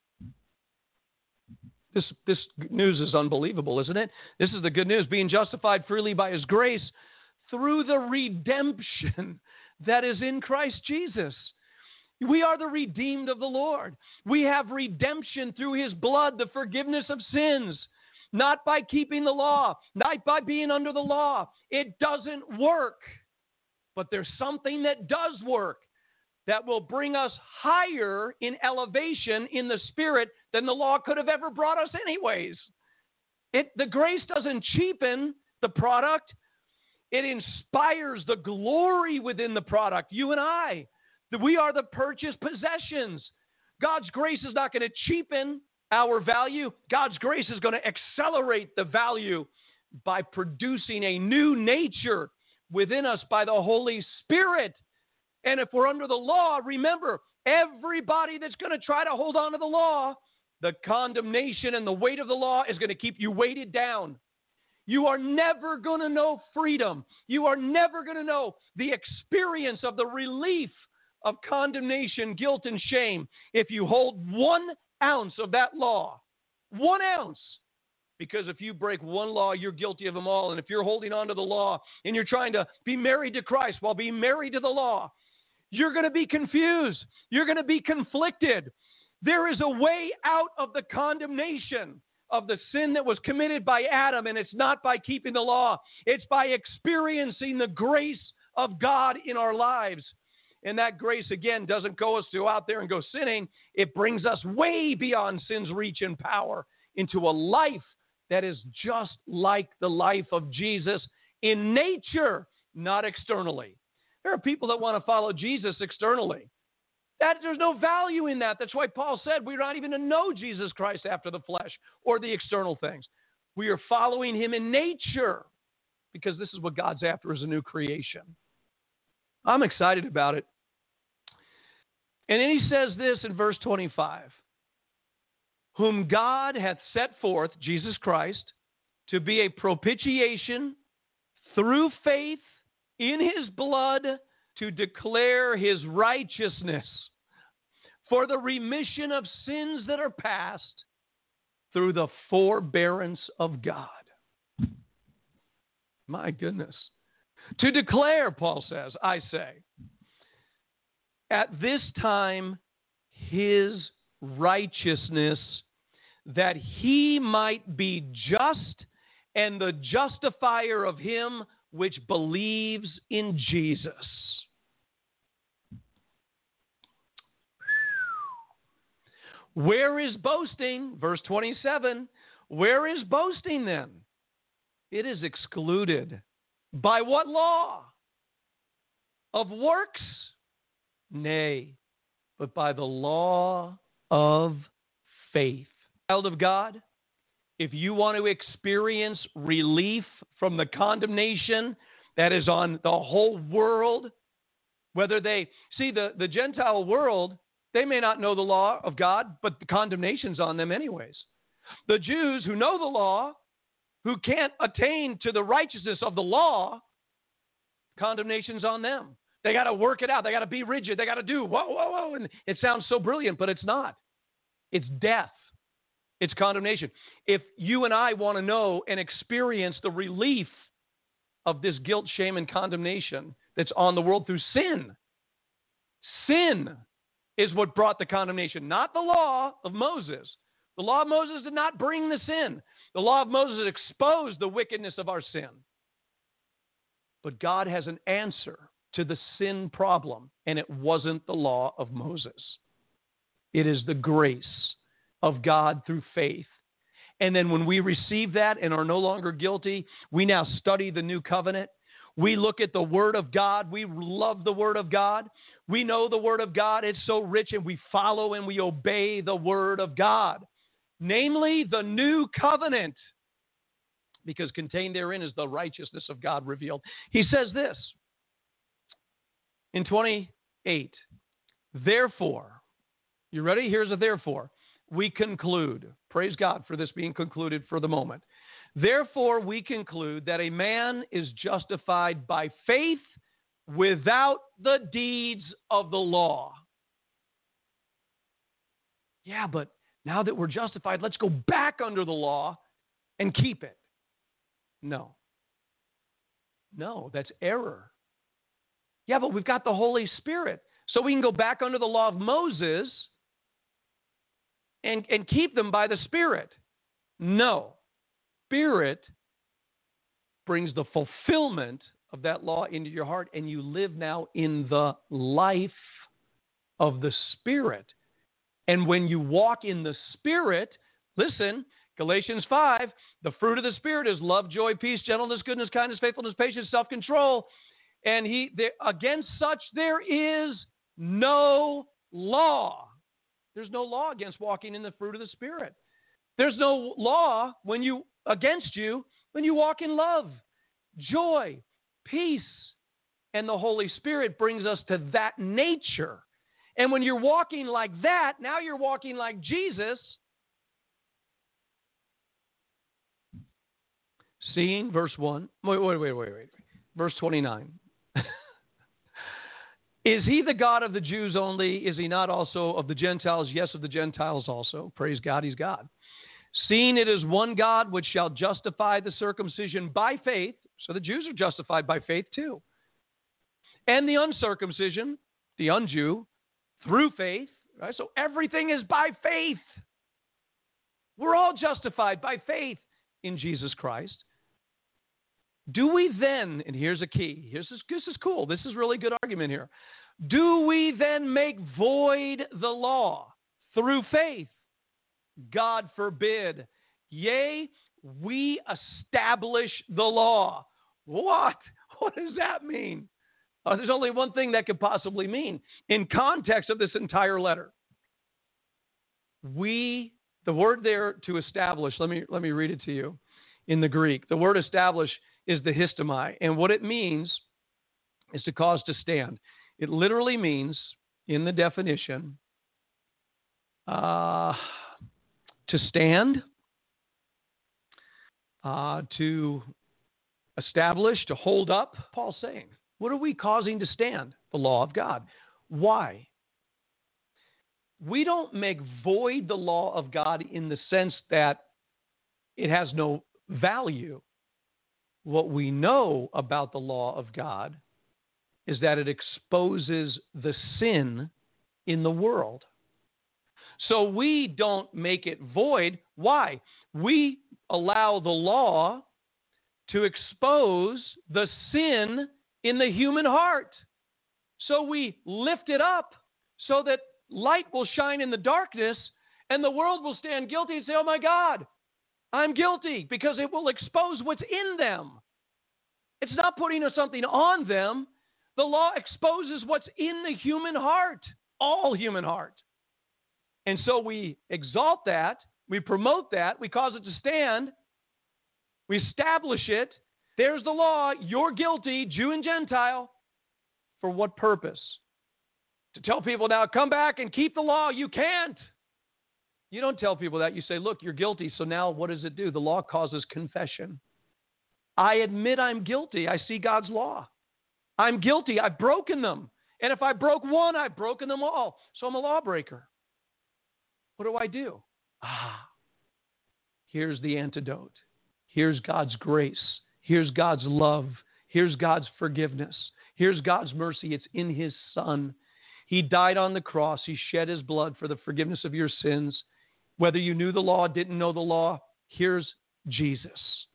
This news is unbelievable, isn't it? This is the good news, being justified freely by his grace through the redemption that is in Christ Jesus. We are the redeemed of the Lord. We have redemption through his blood, the forgiveness of sins, not by keeping the law, not by being under the law. It doesn't work. But there's something that does work that will bring us higher in elevation in the spirit than the law could have ever brought us anyways. The grace doesn't cheapen the product. It inspires the glory within the product. You and I, we are the purchased possessions. God's grace is not going to cheapen our value. God's grace is going to accelerate the value by producing a new nature within us by the Holy Spirit. And if we're under the law, remember, everybody that's going to try to hold on to the law, the condemnation and the weight of the law is going to keep you weighted down. You are never going to know freedom. You are never going to know the experience of the relief of condemnation, guilt, and shame if you hold 1 ounce of that law. 1 ounce. Because if you break one law, you're guilty of them all. And if you're holding on to the law and you're trying to be married to Christ while being married to the law, you're going to be confused. You're going to be conflicted. There is a way out of the condemnation of the sin that was committed by Adam, and it's not by keeping the law. It's by experiencing the grace of God in our lives. And that grace, again, doesn't go us to out there and go sinning. It brings us way beyond sin's reach and power into a life that is just like the life of Jesus in nature, not externally. There are people that want to follow Jesus externally. There's no value in that. That's why Paul said we're not even to know Jesus Christ after the flesh or the external things. We are following him in nature because this is what God's after, is a new creation. I'm excited about it. And then he says this in verse 25, whom God hath set forth, Jesus Christ, to be a propitiation through faith in his blood, to declare his righteousness for the remission of sins that are past through the forbearance of God. My goodness. To declare, Paul says, I say, at this time his righteousness, that he might be just and the justifier of him which believes in Jesus. Where is boasting? Verse 27. Where is boasting then? It is excluded. By what law? Of works? Nay, but by the law of faith. Child of God, if you want to experience relief from the condemnation that is on the whole world, whether they see the Gentile world, they may not know the law of God, but the condemnation's on them anyways. The Jews who know the law, who can't attain to the righteousness of the law, condemnation's on them. They got to work it out. They got to be rigid. They got to do whoa. And it sounds so brilliant, but it's not. It's death. It's condemnation. If you and I want to know and experience the relief of this guilt, shame, and condemnation that's on the world through sin, sin is what brought the condemnation, not the law of Moses. The law of Moses did not bring the sin. The law of Moses exposed the wickedness of our sin. But God has an answer to the sin problem, and it wasn't the law of Moses. It is the grace of God through faith. And then when we receive that and are no longer guilty, we now study the new covenant. We look at the Word of God. We love the Word of God. We know the Word of God. It's so rich, and we follow and we obey the Word of God, namely the new covenant, because contained therein is the righteousness of God revealed. He says this in 28, therefore, you ready? Here's a therefore. We conclude, praise God for this being concluded for the moment. Therefore, we conclude that a man is justified by faith without the deeds of the law. Yeah, but now that we're justified, let's go back under the law and keep it. No, that's error. Yeah, but we've got the Holy Spirit, so we can go back under the law of Moses and keep them by the Spirit. No. Spirit brings the fulfillment of that law into your heart, and you live now in the life of the Spirit. And when you walk in the Spirit, listen, Galatians 5, the fruit of the Spirit is love, joy, peace, gentleness, goodness, kindness, faithfulness, patience, self-control. And against such there is no law. There's no law against walking in the fruit of the Spirit. There's no law against you when you walk in love, joy, peace, and the Holy Spirit brings us to that nature. And when you're walking like that, now you're walking like Jesus. Seeing, verse 1. Wait. Verse 29. Is he the God of the Jews only? Is he not also of the Gentiles? Yes, of the Gentiles also. Praise God, he's God. Seeing it is one God which shall justify the circumcision by faith. So the Jews are justified by faith too. And the uncircumcision, the un-Jew, through faith. Right? So everything is by faith. We're all justified by faith in Jesus Christ. Do we then, and here's a key. This is cool. This is really good argument here. Do we then make void the law through faith? God forbid. Yea, we establish the law. What? What does that mean? There's only one thing that could possibly mean in context of this entire letter. The word there to establish, let me read it to you in the Greek. The word establish is the histomai, and what it means is to cause to stand. It literally means, in the definition, to stand, to establish, to hold up. Paul's saying, what are we causing to stand? The law of God. Why? We don't make void the law of God in the sense that it has no value. What we know about the law of God is that it exposes the sin in the world. So we don't make it void. Why? We allow the law to expose the sin in the human heart. So we lift it up so that light will shine in the darkness and the world will stand guilty and say, oh my God, I'm guilty, because it will expose what's in them. It's not putting something on them. The law exposes what's in the human heart, all human heart. And so we exalt that, we promote that, we cause it to stand, we establish it. There's the law. You're guilty, Jew and Gentile. For what purpose? To tell people now, come back and keep the law. You can't. You don't tell people that. You say, look, you're guilty. So now what does it do? The law causes confession. I admit I'm guilty. I see God's law. I'm guilty. I've broken them. And if I broke one, I've broken them all. So I'm a lawbreaker. What do I do? Here's the antidote. Here's God's grace. Here's God's love. Here's God's forgiveness. Here's God's mercy. It's in His Son. He died on the cross. He shed His blood for the forgiveness of your sins. Whether you knew the law, didn't know the law, here's Jesus.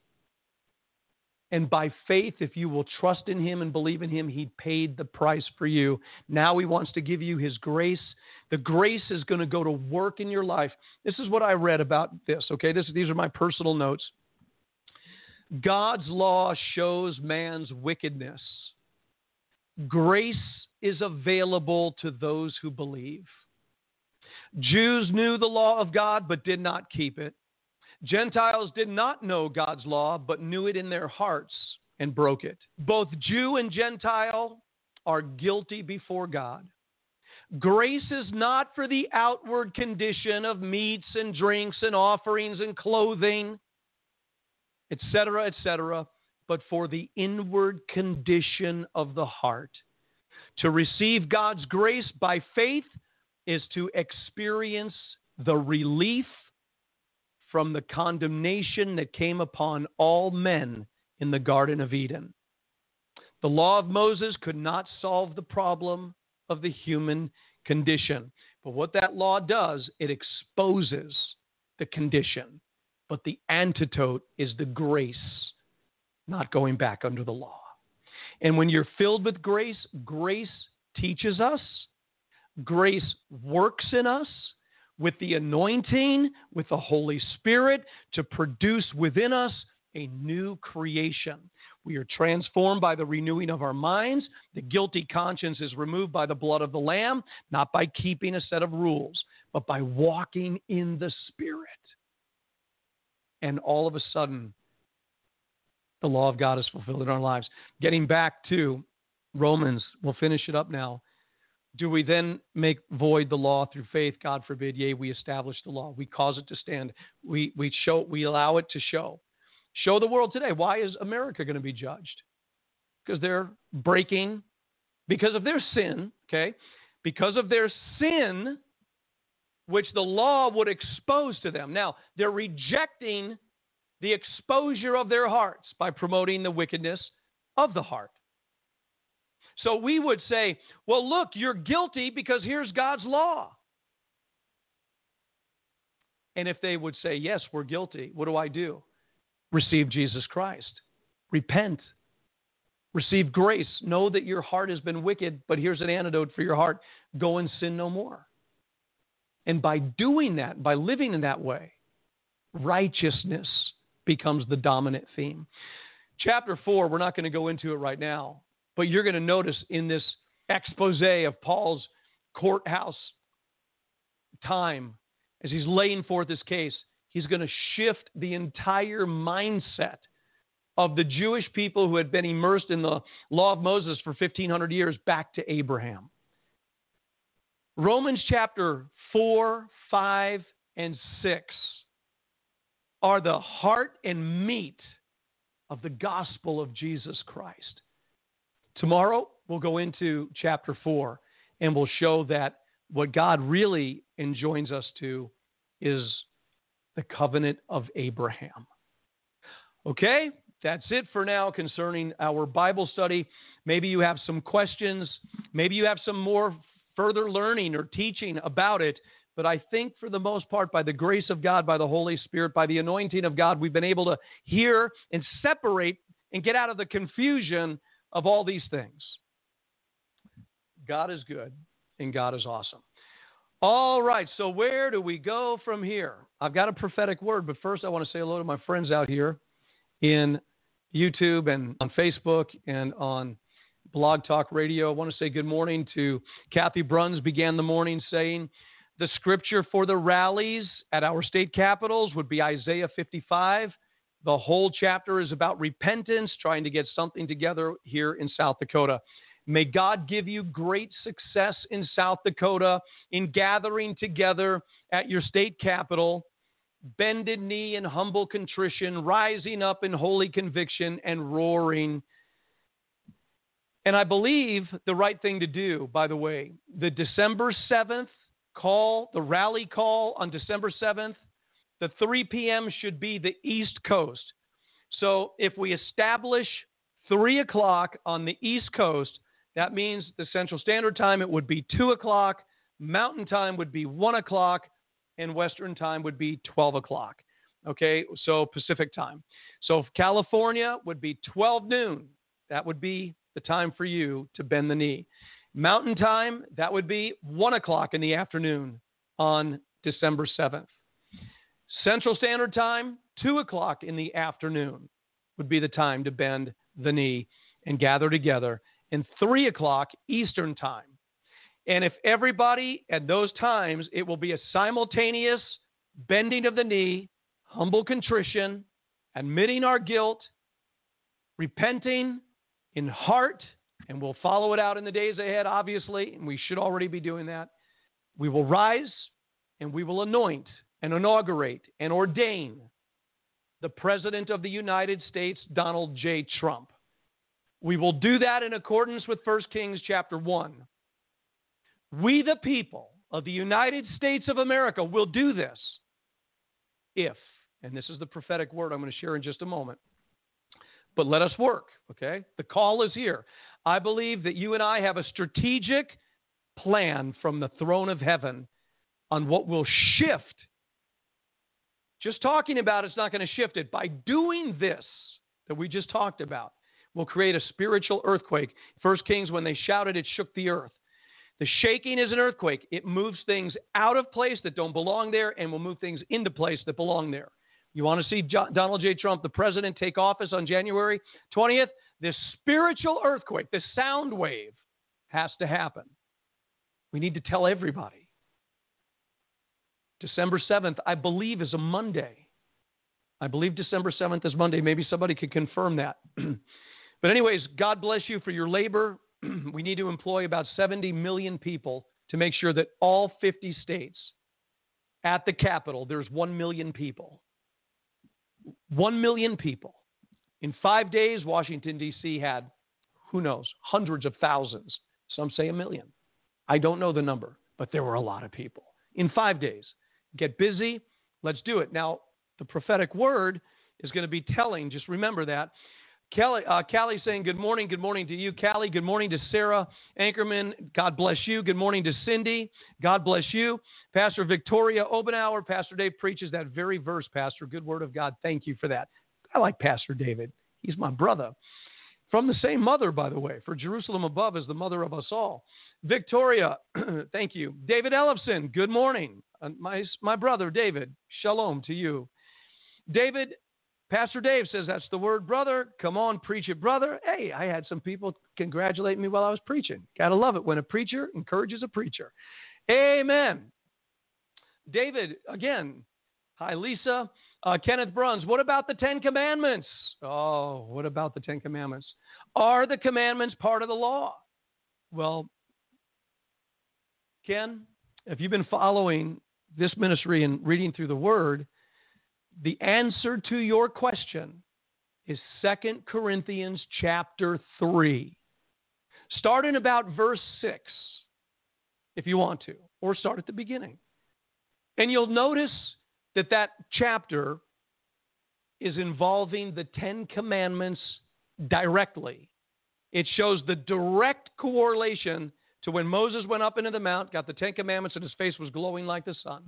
And by faith, if you will trust in Him and believe in Him, He paid the price for you. Now He wants to give you His grace. The grace is going to go to work in your life. This is what I read about this, okay? These are my personal notes. God's law shows man's wickedness. Grace is available to those who believe. Jews knew the law of God but did not keep it. Gentiles did not know God's law but knew it in their hearts and broke it. Both Jew and Gentile are guilty before God. Grace is not for the outward condition of meats and drinks and offerings and clothing, etc., but for the inward condition of the heart. To receive God's grace by faith is to experience the relief from the condemnation that came upon all men in the Garden of Eden. The law of Moses could not solve the problem of the human condition. But what that law does, it exposes the condition. But the antidote is the grace, not going back under the law. And when you're filled with grace, grace teaches us, grace works in us with the anointing, with the Holy Spirit to produce within us a new creation. We are transformed by the renewing of our minds. The guilty conscience is removed by the blood of the Lamb, not by keeping a set of rules, but by walking in the Spirit. And all of a sudden, the law of God is fulfilled in our lives. Getting back to Romans, we'll finish it up now. Do we then make void the law through faith? God forbid. Yea, we establish the law. We cause it to stand. We allow it to show. Show the world today. Why is America going to be judged? Because they're breaking, because of their sin, okay? Because of their sin, which the law would expose to them. Now, they're rejecting the exposure of their hearts by promoting the wickedness of the heart. So we would say, well, look, you're guilty because here's God's law. And if they would say, yes, we're guilty, what do? Receive Jesus Christ. Repent. Receive grace. Know that your heart has been wicked, but here's an antidote for your heart. Go and sin no more. And by doing that, by living in that way, righteousness becomes the dominant theme. Chapter 4, we're not going to go into it right now, but you're going to notice in this expose of Paul's courthouse time, as he's laying forth his case, he's going to shift the entire mindset of the Jewish people who had been immersed in the law of Moses for 1,500 years back to Abraham. Romans chapter 4, 5, and 6 are the heart and meat of the gospel of Jesus Christ. Tomorrow, we'll go into chapter 4, and we'll show that what God really enjoins us to is the covenant of Abraham. Okay? that's it for now concerning our Bible study. Maybe you have some questions. Maybe you have some more further learning or teaching about it. But I think for the most part, by the grace of God, by the Holy Spirit, by the anointing of God, we've been able to hear and separate and get out of the confusion of all these things. God is good and God is awesome. All right, so where do we go from here? I've got a prophetic word, but first I want to say hello to my friends out here in YouTube and on Facebook and on Blog Talk Radio. I want to say good morning to Kathy Bruns, began the morning saying the scripture for the rallies at our state capitals would be Isaiah 55. The whole chapter is about repentance, trying to get something together here in South Dakota. May God give you great success in South Dakota in gathering together at your state capital, bended knee in humble contrition, rising up in holy conviction, and roaring. And I believe the right thing to do, by the way, the December 7th call, the rally call on December 7th, the 3 p.m. should be the East Coast. So if we establish 3 o'clock on the East Coast, that means the Central Standard Time, it would be 2 o'clock, Mountain Time would be 1 o'clock, and Western Time would be 12 o'clock. Okay, so Pacific Time. So California would be 12 noon. That would be the time for you to bend the knee. Mountain Time, that would be 1 o'clock in the afternoon on December 7th. Central Standard Time, 2 o'clock in the afternoon would be the time to bend the knee and gather together. And 3 o'clock Eastern Time. And if everybody at those times, it will be a simultaneous bending of the knee, humble contrition, admitting our guilt, repenting in heart, and we'll follow it out in the days ahead, obviously, and we should already be doing that. We will rise and we will anoint and inaugurate and ordain the President of the United States, Donald J. Trump. We will do that in accordance with 1 Kings chapter 1. We, the people of the United States of America, will do this if, and this is the prophetic word I'm going to share in just a moment, but let us work, okay? The call is here. I believe that you and I have a strategic plan from the throne of heaven on what will shift. Just talking about it's not going to shift it. By doing this that we just talked about, will create a spiritual earthquake. 1 Kings, when they shouted, it shook the earth. The shaking is an earthquake. It moves things out of place that don't belong there and will move things into place that belong there. You want to see Donald J. Trump, the president, take office on January 20th? This spiritual earthquake, this sound wave, has to happen. We need to tell everybody. December 7th, I believe, is a Monday. I believe December 7th is Monday. Maybe somebody could confirm that. But anyways, God bless you for your labor. We need to employ about 70 million people to make sure that all 50 states at the Capitol, there's 1 million people. 1 million people. In 5 days, Washington, D.C. had, who knows, hundreds of thousands. Some say 1 million. I don't know the number, but there were a lot of people. In 5 days. Get busy. Let's do it. Now, the prophetic word is going to be telling. Just remember that. Callie saying, good morning to you, Callie. Good morning to Sarah Ankerman. God bless you. Good morning to Cindy. God bless you. Pastor Victoria Obenauer. Pastor Dave preaches that very verse, Pastor. Good word of God. Thank you for that. I like Pastor David. He's my brother. From the same mother, by the way, for Jerusalem above is the mother of us all. Victoria, thank you. David Ellefson, good morning. My brother, David, shalom to you. David, Pastor Dave says that's the word, brother. Come on, preach it, brother. Hey, I had some people congratulate me while I was preaching. Gotta love it when a preacher encourages a preacher. Amen. David, again, hi, Lisa. Kenneth Bruns, what about the 10 Commandments? Oh, what about the 10 Commandments? Are the commandments part of the law? Well, Ken, if you've been following this ministry and reading through the Word, the answer to your question is 2 Corinthians chapter 3. Start in about verse 6, if you want to, or start at the beginning. And you'll notice that chapter is involving the Ten Commandments directly. It shows the direct correlation to when Moses went up into the mount, got the Ten Commandments, and his face was glowing like the sun.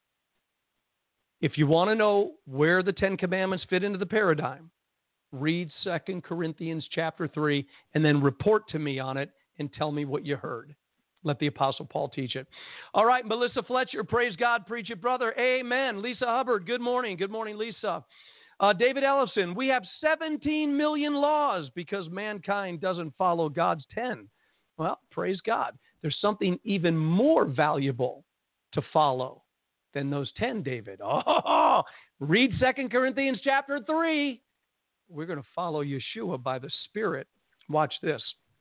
If you want to know where the Ten Commandments fit into the paradigm, read 2 Corinthians chapter 3 and then report to me on it and tell me what you heard. Let the Apostle Paul teach it. All right, Melissa Fletcher, praise God, preach it, brother. Amen. Lisa Hubbard, good morning. Good morning, Lisa. David Ellison, we have 17 million laws because mankind doesn't follow God's 10. Well, praise God. There's something even more valuable to follow than those 10, David. Oh, read 2 Corinthians chapter 3. We're going to follow Yeshua by the Spirit. Watch this.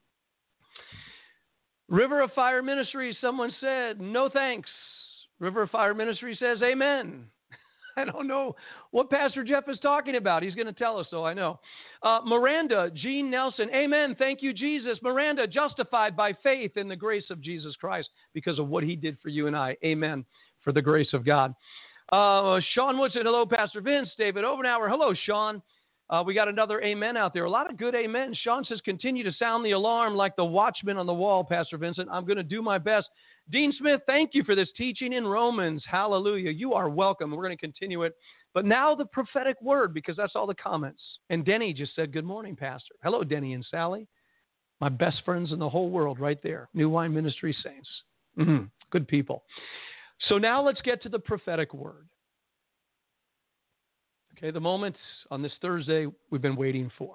River of Fire Ministries, someone said, no thanks. River of Fire Ministry says, amen. I don't know what Pastor Jeff is talking about. He's going to tell us, though, I know. Miranda, Jean Nelson, amen. Thank you, Jesus. Miranda, justified by faith in the grace of Jesus Christ because of what he did for you and I. Amen. For the grace of God. Sean Woodson, hello, Pastor Vince. David Obenauer, hello, Sean. We got another amen out there. A lot of good amen. Sean says, continue to sound the alarm like the watchman on the wall, Pastor Vincent. I'm going to do my best. Dean Smith, thank you for this teaching in Romans. Hallelujah. You are welcome. We're going to continue it. But now the prophetic word, because that's all the comments. And Denny just said, good morning, Pastor. Hello, Denny and Sally. My best friends in the whole world right there. New Wine Ministry Saints. Good people. So now let's get to the prophetic word. Okay, the moment on this Thursday we've been waiting for.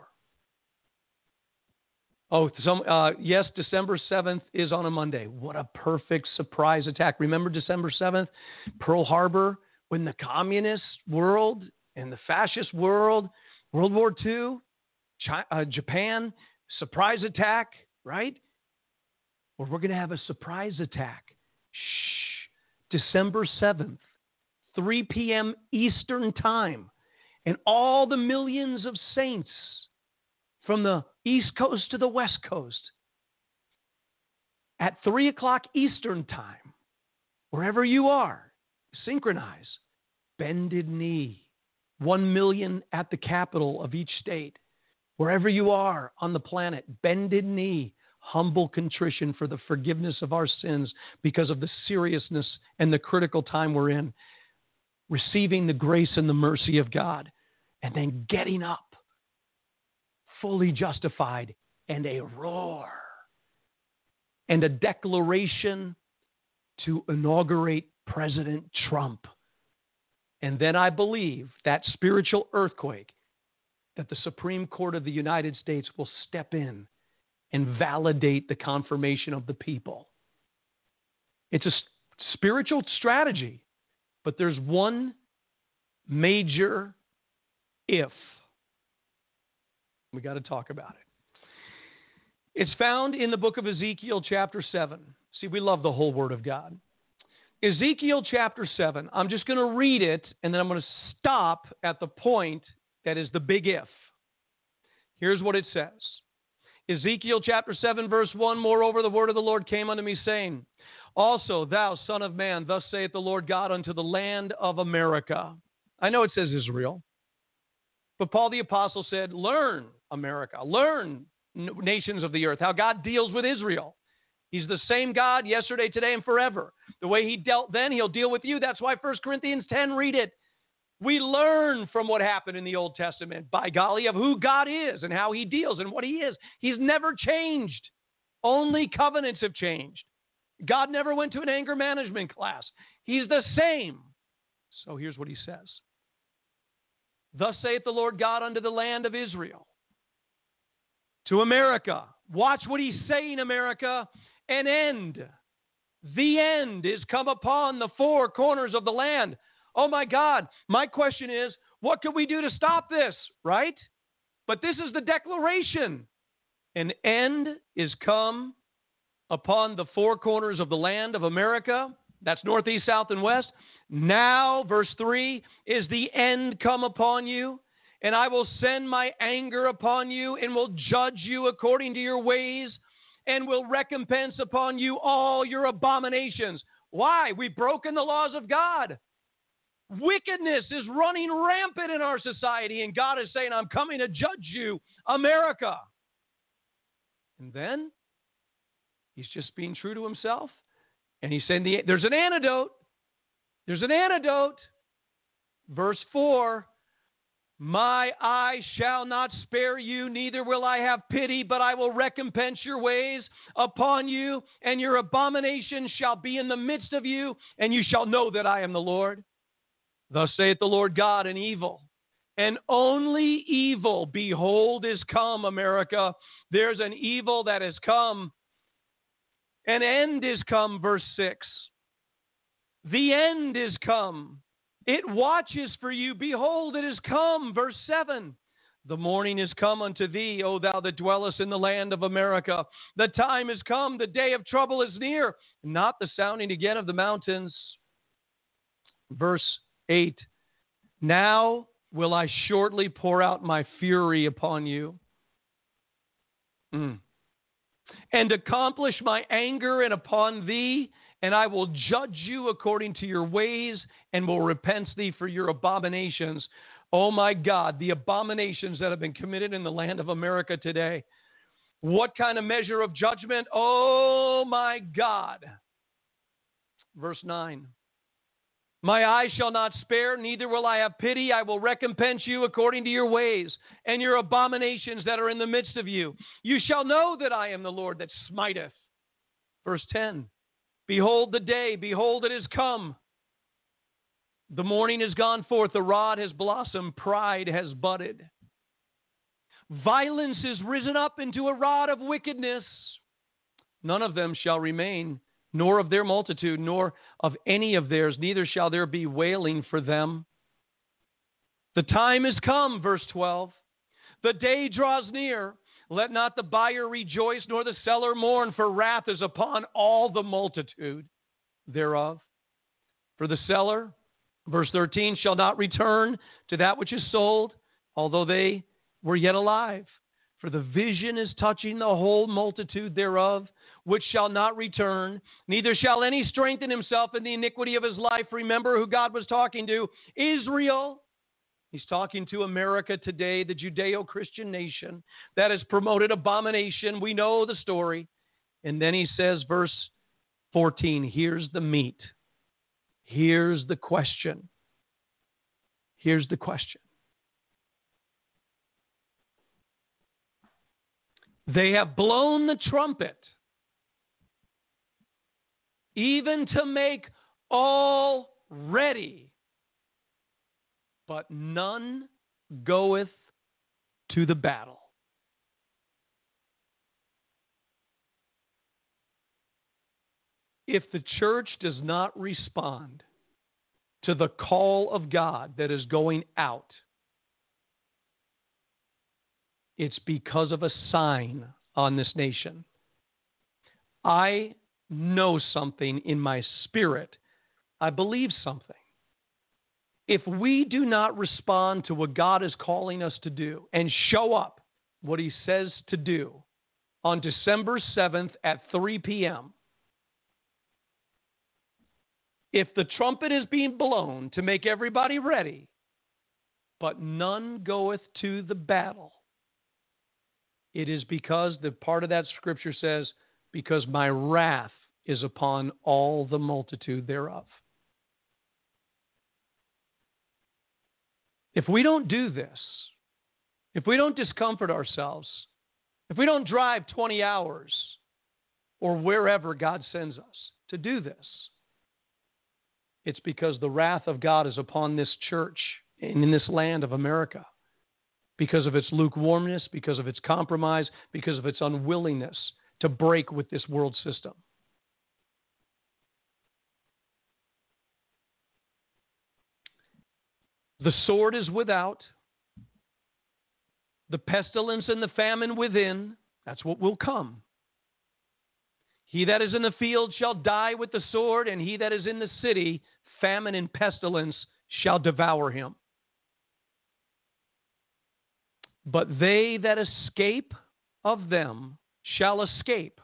Yes, December 7th is on a Monday. What a perfect surprise attack. Remember December 7th, Pearl Harbor, when the communist world and the fascist world, World War II, Japan, surprise attack, right? Well, we're going to have a surprise attack. December 7th, 3 p.m. Eastern Time. And all the millions of saints from the East Coast to the West Coast at 3 o'clock Eastern Time, wherever you are, synchronize, bended knee, 1 million at the capital of each state, wherever you are on the planet, bended knee, humble contrition for the forgiveness of our sins because of the seriousness and the critical time we're in, receiving the grace and the mercy of God. And then getting up, fully justified, and a roar, and a declaration to inaugurate President Trump. And then I believe that spiritual earthquake, that the Supreme Court of the United States will step in and validate the confirmation of the people. It's a spiritual strategy, but there's one major if. We got to talk about it. It's found in the book of Ezekiel chapter 7. See, we love the whole Word of God. Ezekiel chapter 7. I'm just going to read it, and then I'm going to stop at the point that is the big if. Here's what it says. Ezekiel chapter 7, verse 1, moreover, the word of the Lord came unto me, saying, also, thou son of man, thus saith the Lord God unto the land of America. I know it says Israel. But Paul the Apostle said, learn, America, learn, nations of the earth, how God deals with Israel. He's the same God yesterday, today, and forever. The way he dealt then, he'll deal with you. That's why 1 Corinthians 10, read it. We learn from what happened in the Old Testament, by golly, of who God is and how he deals and what he is. He's never changed. Only covenants have changed. God never went to an anger management class. He's the same. So here's what he says. Thus saith the Lord God unto the land of Israel, to America. Watch what he's saying, America. An end. The end is come upon the four corners of the land. Oh my God. My question is, what can we do to stop this? Right? But this is the declaration. An end is come upon the four corners of the land of America. That's north, east, south, and west. Now, verse 3, is the end come upon you, and I will send my anger upon you, and will judge you according to your ways, and will recompense upon you all your abominations. Why? We've broken the laws of God. Wickedness is running rampant in our society, and God is saying, I'm coming to judge you, America. And then he's just being true to himself, and he's saying there's an antidote. There's an antidote. Verse 4, my eye shall not spare you, neither will I have pity, but I will recompense your ways upon you, and your abomination shall be in the midst of you, and you shall know that I am the Lord. Thus saith the Lord God, and evil, and only evil, behold, is come, America. There's an evil that has come. An end is come, verse 6. The end is come. It watches for you. Behold, it is come, verse 7. The morning is come unto thee, O thou that dwellest in the land of America. The time is come, the day of trouble is near, not the sounding again of the mountains. Verse 8, now will I shortly pour out my fury upon you, and accomplish my anger and upon thee, and I will judge you according to your ways, and will repent thee for your abominations. Oh my God, the abominations that have been committed in the land of America today. What kind of measure of judgment? Oh my God. Verse 9. My eye shall not spare, neither will I have pity. I will recompense you according to your ways and your abominations that are in the midst of you. You shall know that I am the Lord that smiteth. Verse 10. Behold the day, behold it is come. The morning is gone forth, the rod has blossomed, pride has budded. Violence is risen up into a rod of wickedness. None of them shall remain, nor of their multitude, nor of any of theirs, neither shall there be wailing for them. The time is come, verse 12. The day draws near. Let not the buyer rejoice, nor the seller mourn, for wrath is upon all the multitude thereof. For the seller, verse 13, shall not return to that which is sold, although they were yet alive. For the vision is touching the whole multitude thereof, which shall not return, neither shall any strengthen himself in the iniquity of his life. Remember who God was talking to, Israel. He's talking to America today, the Judeo-Christian nation that has promoted abomination. We know the story. And then he says, verse 14, here's the meat. Here's the question. Here's the question. They have blown the trumpet, even to make all ready. But none goeth to the battle. If the church does not respond to the call of God that is going out, it's because of a sign on this nation. I know something in my spirit. I believe something. If we do not respond to what God is calling us to do and show up what he says to do on December 7th at 3 p.m., if the trumpet is being blown to make everybody ready, but none goeth to the battle, it is because the part of that scripture says, because my wrath is upon all the multitude thereof. If we don't do this, if we don't discomfort ourselves, if we don't drive 20 hours or wherever God sends us to do this, it's because the wrath of God is upon this church and in this land of America because of its lukewarmness, because of its compromise, because of its unwillingness to break with this world system. The sword is without, the pestilence and the famine within. That's what will come. He that is in the field shall die with the sword, and he that is in the city, famine and pestilence shall devour him. But they that escape of them shall escape,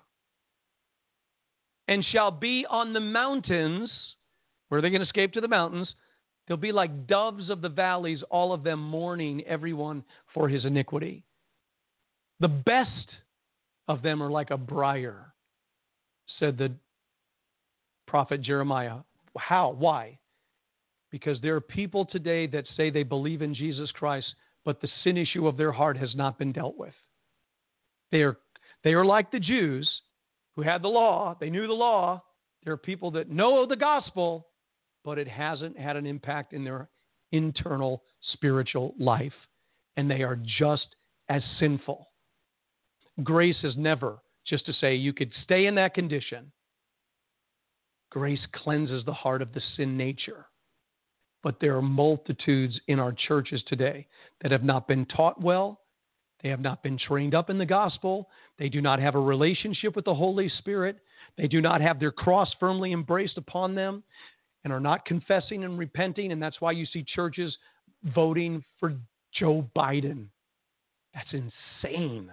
and shall be on the mountains. Where are they going to escape to the mountains? They'll be like doves of the valleys, all of them mourning everyone for his iniquity. The best of them are like a briar, said the prophet Jeremiah. How? Why? Because there are people today that say they believe in Jesus Christ, but the sin issue of their heart has not been dealt with. They are like the Jews who had the law. They knew the law. There are people that know the gospel, but it hasn't had an impact in their internal spiritual life, and they are just as sinful. Grace is never just to say you could stay in that condition. Grace cleanses the heart of the sin nature. But there are multitudes in our churches today that have not been taught well. They have not been trained up in the gospel. They do not have a relationship with the Holy Spirit. They do not have their cross firmly embraced upon them and are not confessing and repenting. And that's why you see churches voting for Joe Biden. That's insane.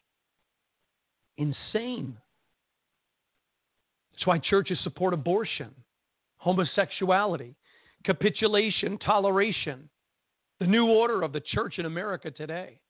Insane. That's why churches support abortion, homosexuality, capitulation, toleration, the new order of the church in America today.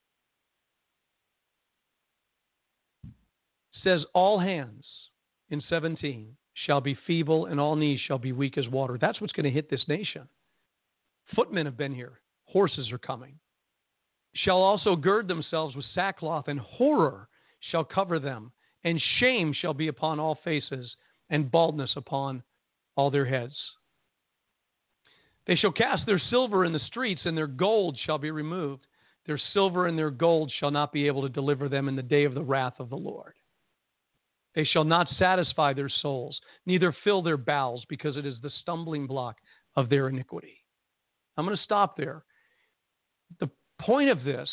It says all hands in 17 shall be feeble and all knees shall be weak as water. That's what's going to hit this nation. Footmen have been here. Horses are coming. Shall also gird themselves with sackcloth, and horror shall cover them, and shame shall be upon all faces, and baldness upon all their heads. They shall cast their silver in the streets, and their gold shall be removed. Their silver and their gold shall not be able to deliver them in the day of the wrath of the Lord. They shall not satisfy their souls, neither fill their bowels, because it is the stumbling block of their iniquity. I'm going to stop there. The point of this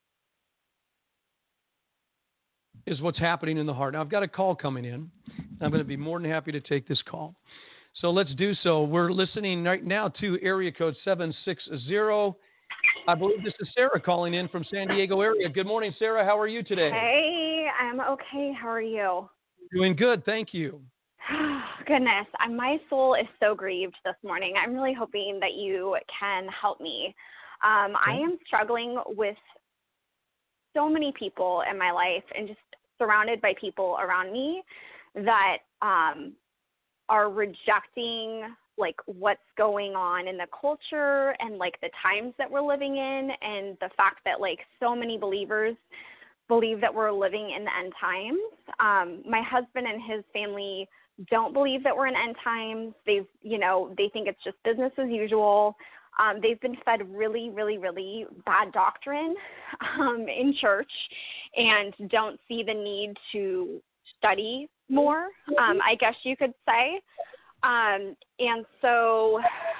is what's happening in the heart. Now, I've got a call coming in. I'm going to be more than happy to take this call. So let's do so. We're listening right now to area code 760. I believe this is Sarah calling in from San Diego area. Good morning, Sarah. How are you today? Hey, I'm okay. How are you? Doing good. Thank you. Goodness, my soul is so grieved this morning. I'm really hoping that you can help me. I am struggling with so many people in my life and just surrounded by people around me that are rejecting like what's going on in the culture and like the times that we're living in, and the fact that like so many believers believe that we're living in the end times. My husband and his family don't believe that we're in end times. They think it's just business as usual. They've been fed really, really, really bad doctrine in church and don't see the need to study more, I guess you could say. And so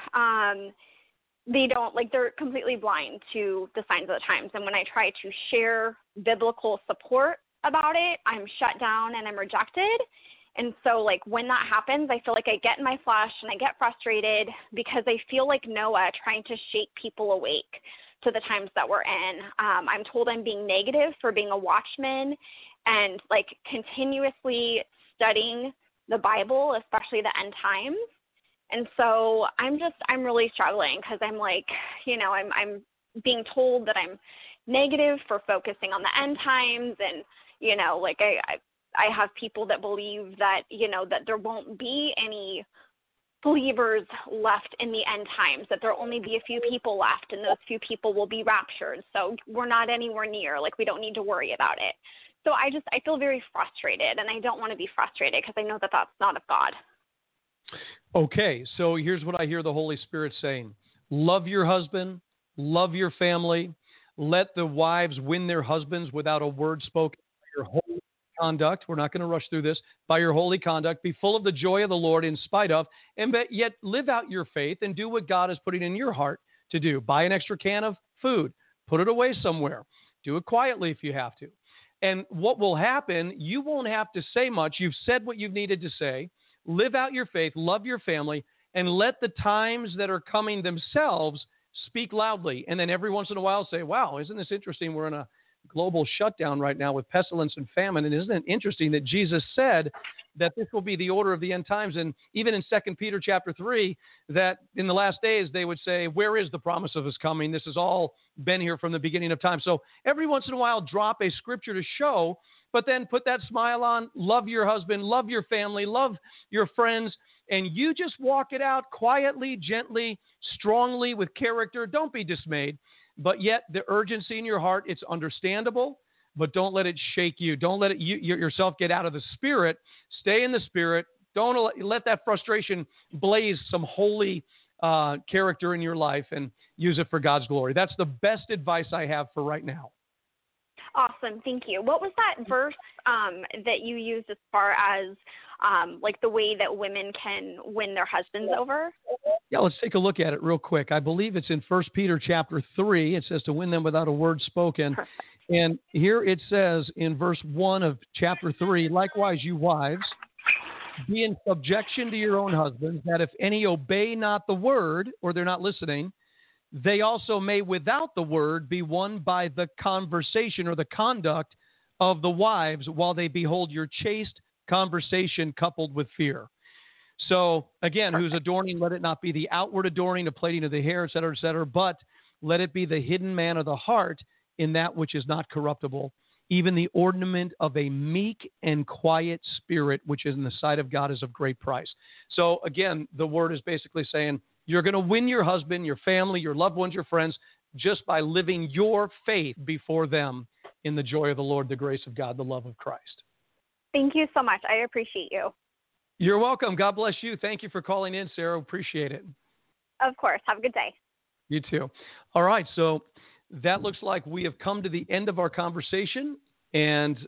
they don't, like, they're completely blind to the signs of the times. And when I try to share biblical support about it, I'm shut down and I'm rejected. And so, like, when that happens, I feel like I get in my flesh and I get frustrated because I feel like Noah trying to shake people awake to the times that we're in. I'm told I'm being negative for being a watchman and, like, continuously studying the Bible, especially the end times. And so I'm really struggling because I'm like, I'm being told that I'm negative for focusing on the end times. And, like I have people that believe that, that there won't be any believers left in the end times, that there'll only be a few people left and those few people will be raptured. So we're not anywhere near, like we don't need to worry about it. So I feel very frustrated, and I don't want to be frustrated because I know that that's not of God. Okay, so here's what I hear the Holy Spirit saying. Love your husband, love your family, let the wives win their husbands without a word spoken by your holy conduct. We're not going to rush through this. By your holy conduct, be full of the joy of the Lord in spite of, and yet live out your faith and do what God is putting in your heart to do. Buy an extra can of food, put it away somewhere. Do it quietly if you have to. And what will happen, you won't have to say much. You've said what you've needed to say. Live out your faith, love your family, and let the times that are coming themselves speak loudly. And then every once in a while say, wow, isn't this interesting? We're in a global shutdown right now with pestilence and famine. And isn't it interesting that Jesus said that this will be the order of the end times? And even in 2 Peter chapter 3, that in the last days they would say, where is the promise of his coming? This has all been here from the beginning of time. So every once in a while, drop a scripture to show, but then put that smile on, love your husband, love your family, love your friends, and you just walk it out quietly, gently, strongly, with character. Don't be dismayed. But yet the urgency in your heart, it's understandable, but don't let it shake you. Don't let it yourself get out of the spirit. Stay in the spirit. Don't let that frustration blaze some holy character in your life, and use it for God's glory. That's the best advice I have for right now. Awesome. Thank you. What was that verse that you used as far as like the way that women can win their husbands over? Yeah, let's take a look at it real quick. I believe it's in 1 Peter chapter 3. It says to win them without a word spoken. Perfect. And here it says in verse 1 of chapter 3, likewise, you wives, be in subjection to your own husbands, that if any obey not the word, or they're not listening, they also may without the word be won by the conversation or the conduct of the wives, while they behold your chaste conversation coupled with fear. So again, whose adorning, let it not be the outward adorning of plaiting of the hair, et cetera, but let it be the hidden man of the heart, in that which is not corruptible, even the ornament of a meek and quiet spirit, which is in the sight of God is of great price. So again, the word is basically saying you're going to win your husband, your family, your loved ones, your friends, just by living your faith before them in the joy of the Lord, the grace of God, the love of Christ. Thank you so much. I appreciate you. You're welcome. God bless you. Thank you for calling in, Sarah. Appreciate it. Of course. Have a good day. You too. All right. So that looks like we have come to the end of our conversation. And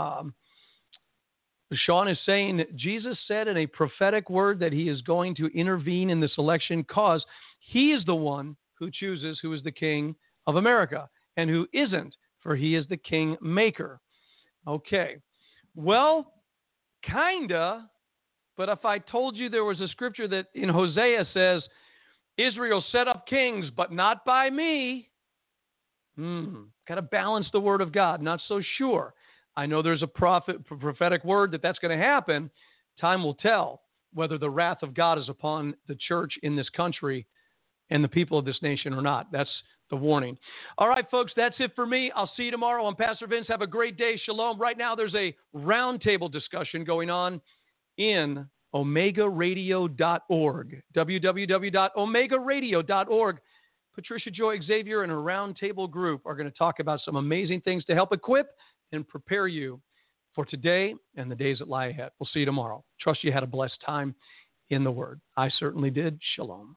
Sean is saying that Jesus said in a prophetic word that he is going to intervene in this election, because he is the one who chooses who is the king of America and who isn't, for he is the king maker. Okay. Well, kinda, but if I told you there was a scripture that in Hosea says, Israel set up kings, but not by me. Got to balance the word of God. Not so sure. I know there's a prophetic word that's going to happen. Time will tell whether the wrath of God is upon the church in this country and the people of this nation or not. That's the warning. All right, folks, that's it for me. I'll see you tomorrow. I'm Pastor Vince. Have a great day. Shalom. Right now, there's a roundtable discussion going on in omegaradio.org, www.omegaradio.org. Patricia Joy Xavier and her roundtable group are going to talk about some amazing things to help equip and prepare you for today and the days that lie ahead. We'll see you tomorrow. Trust you had a blessed time in the Word. I certainly did. Shalom.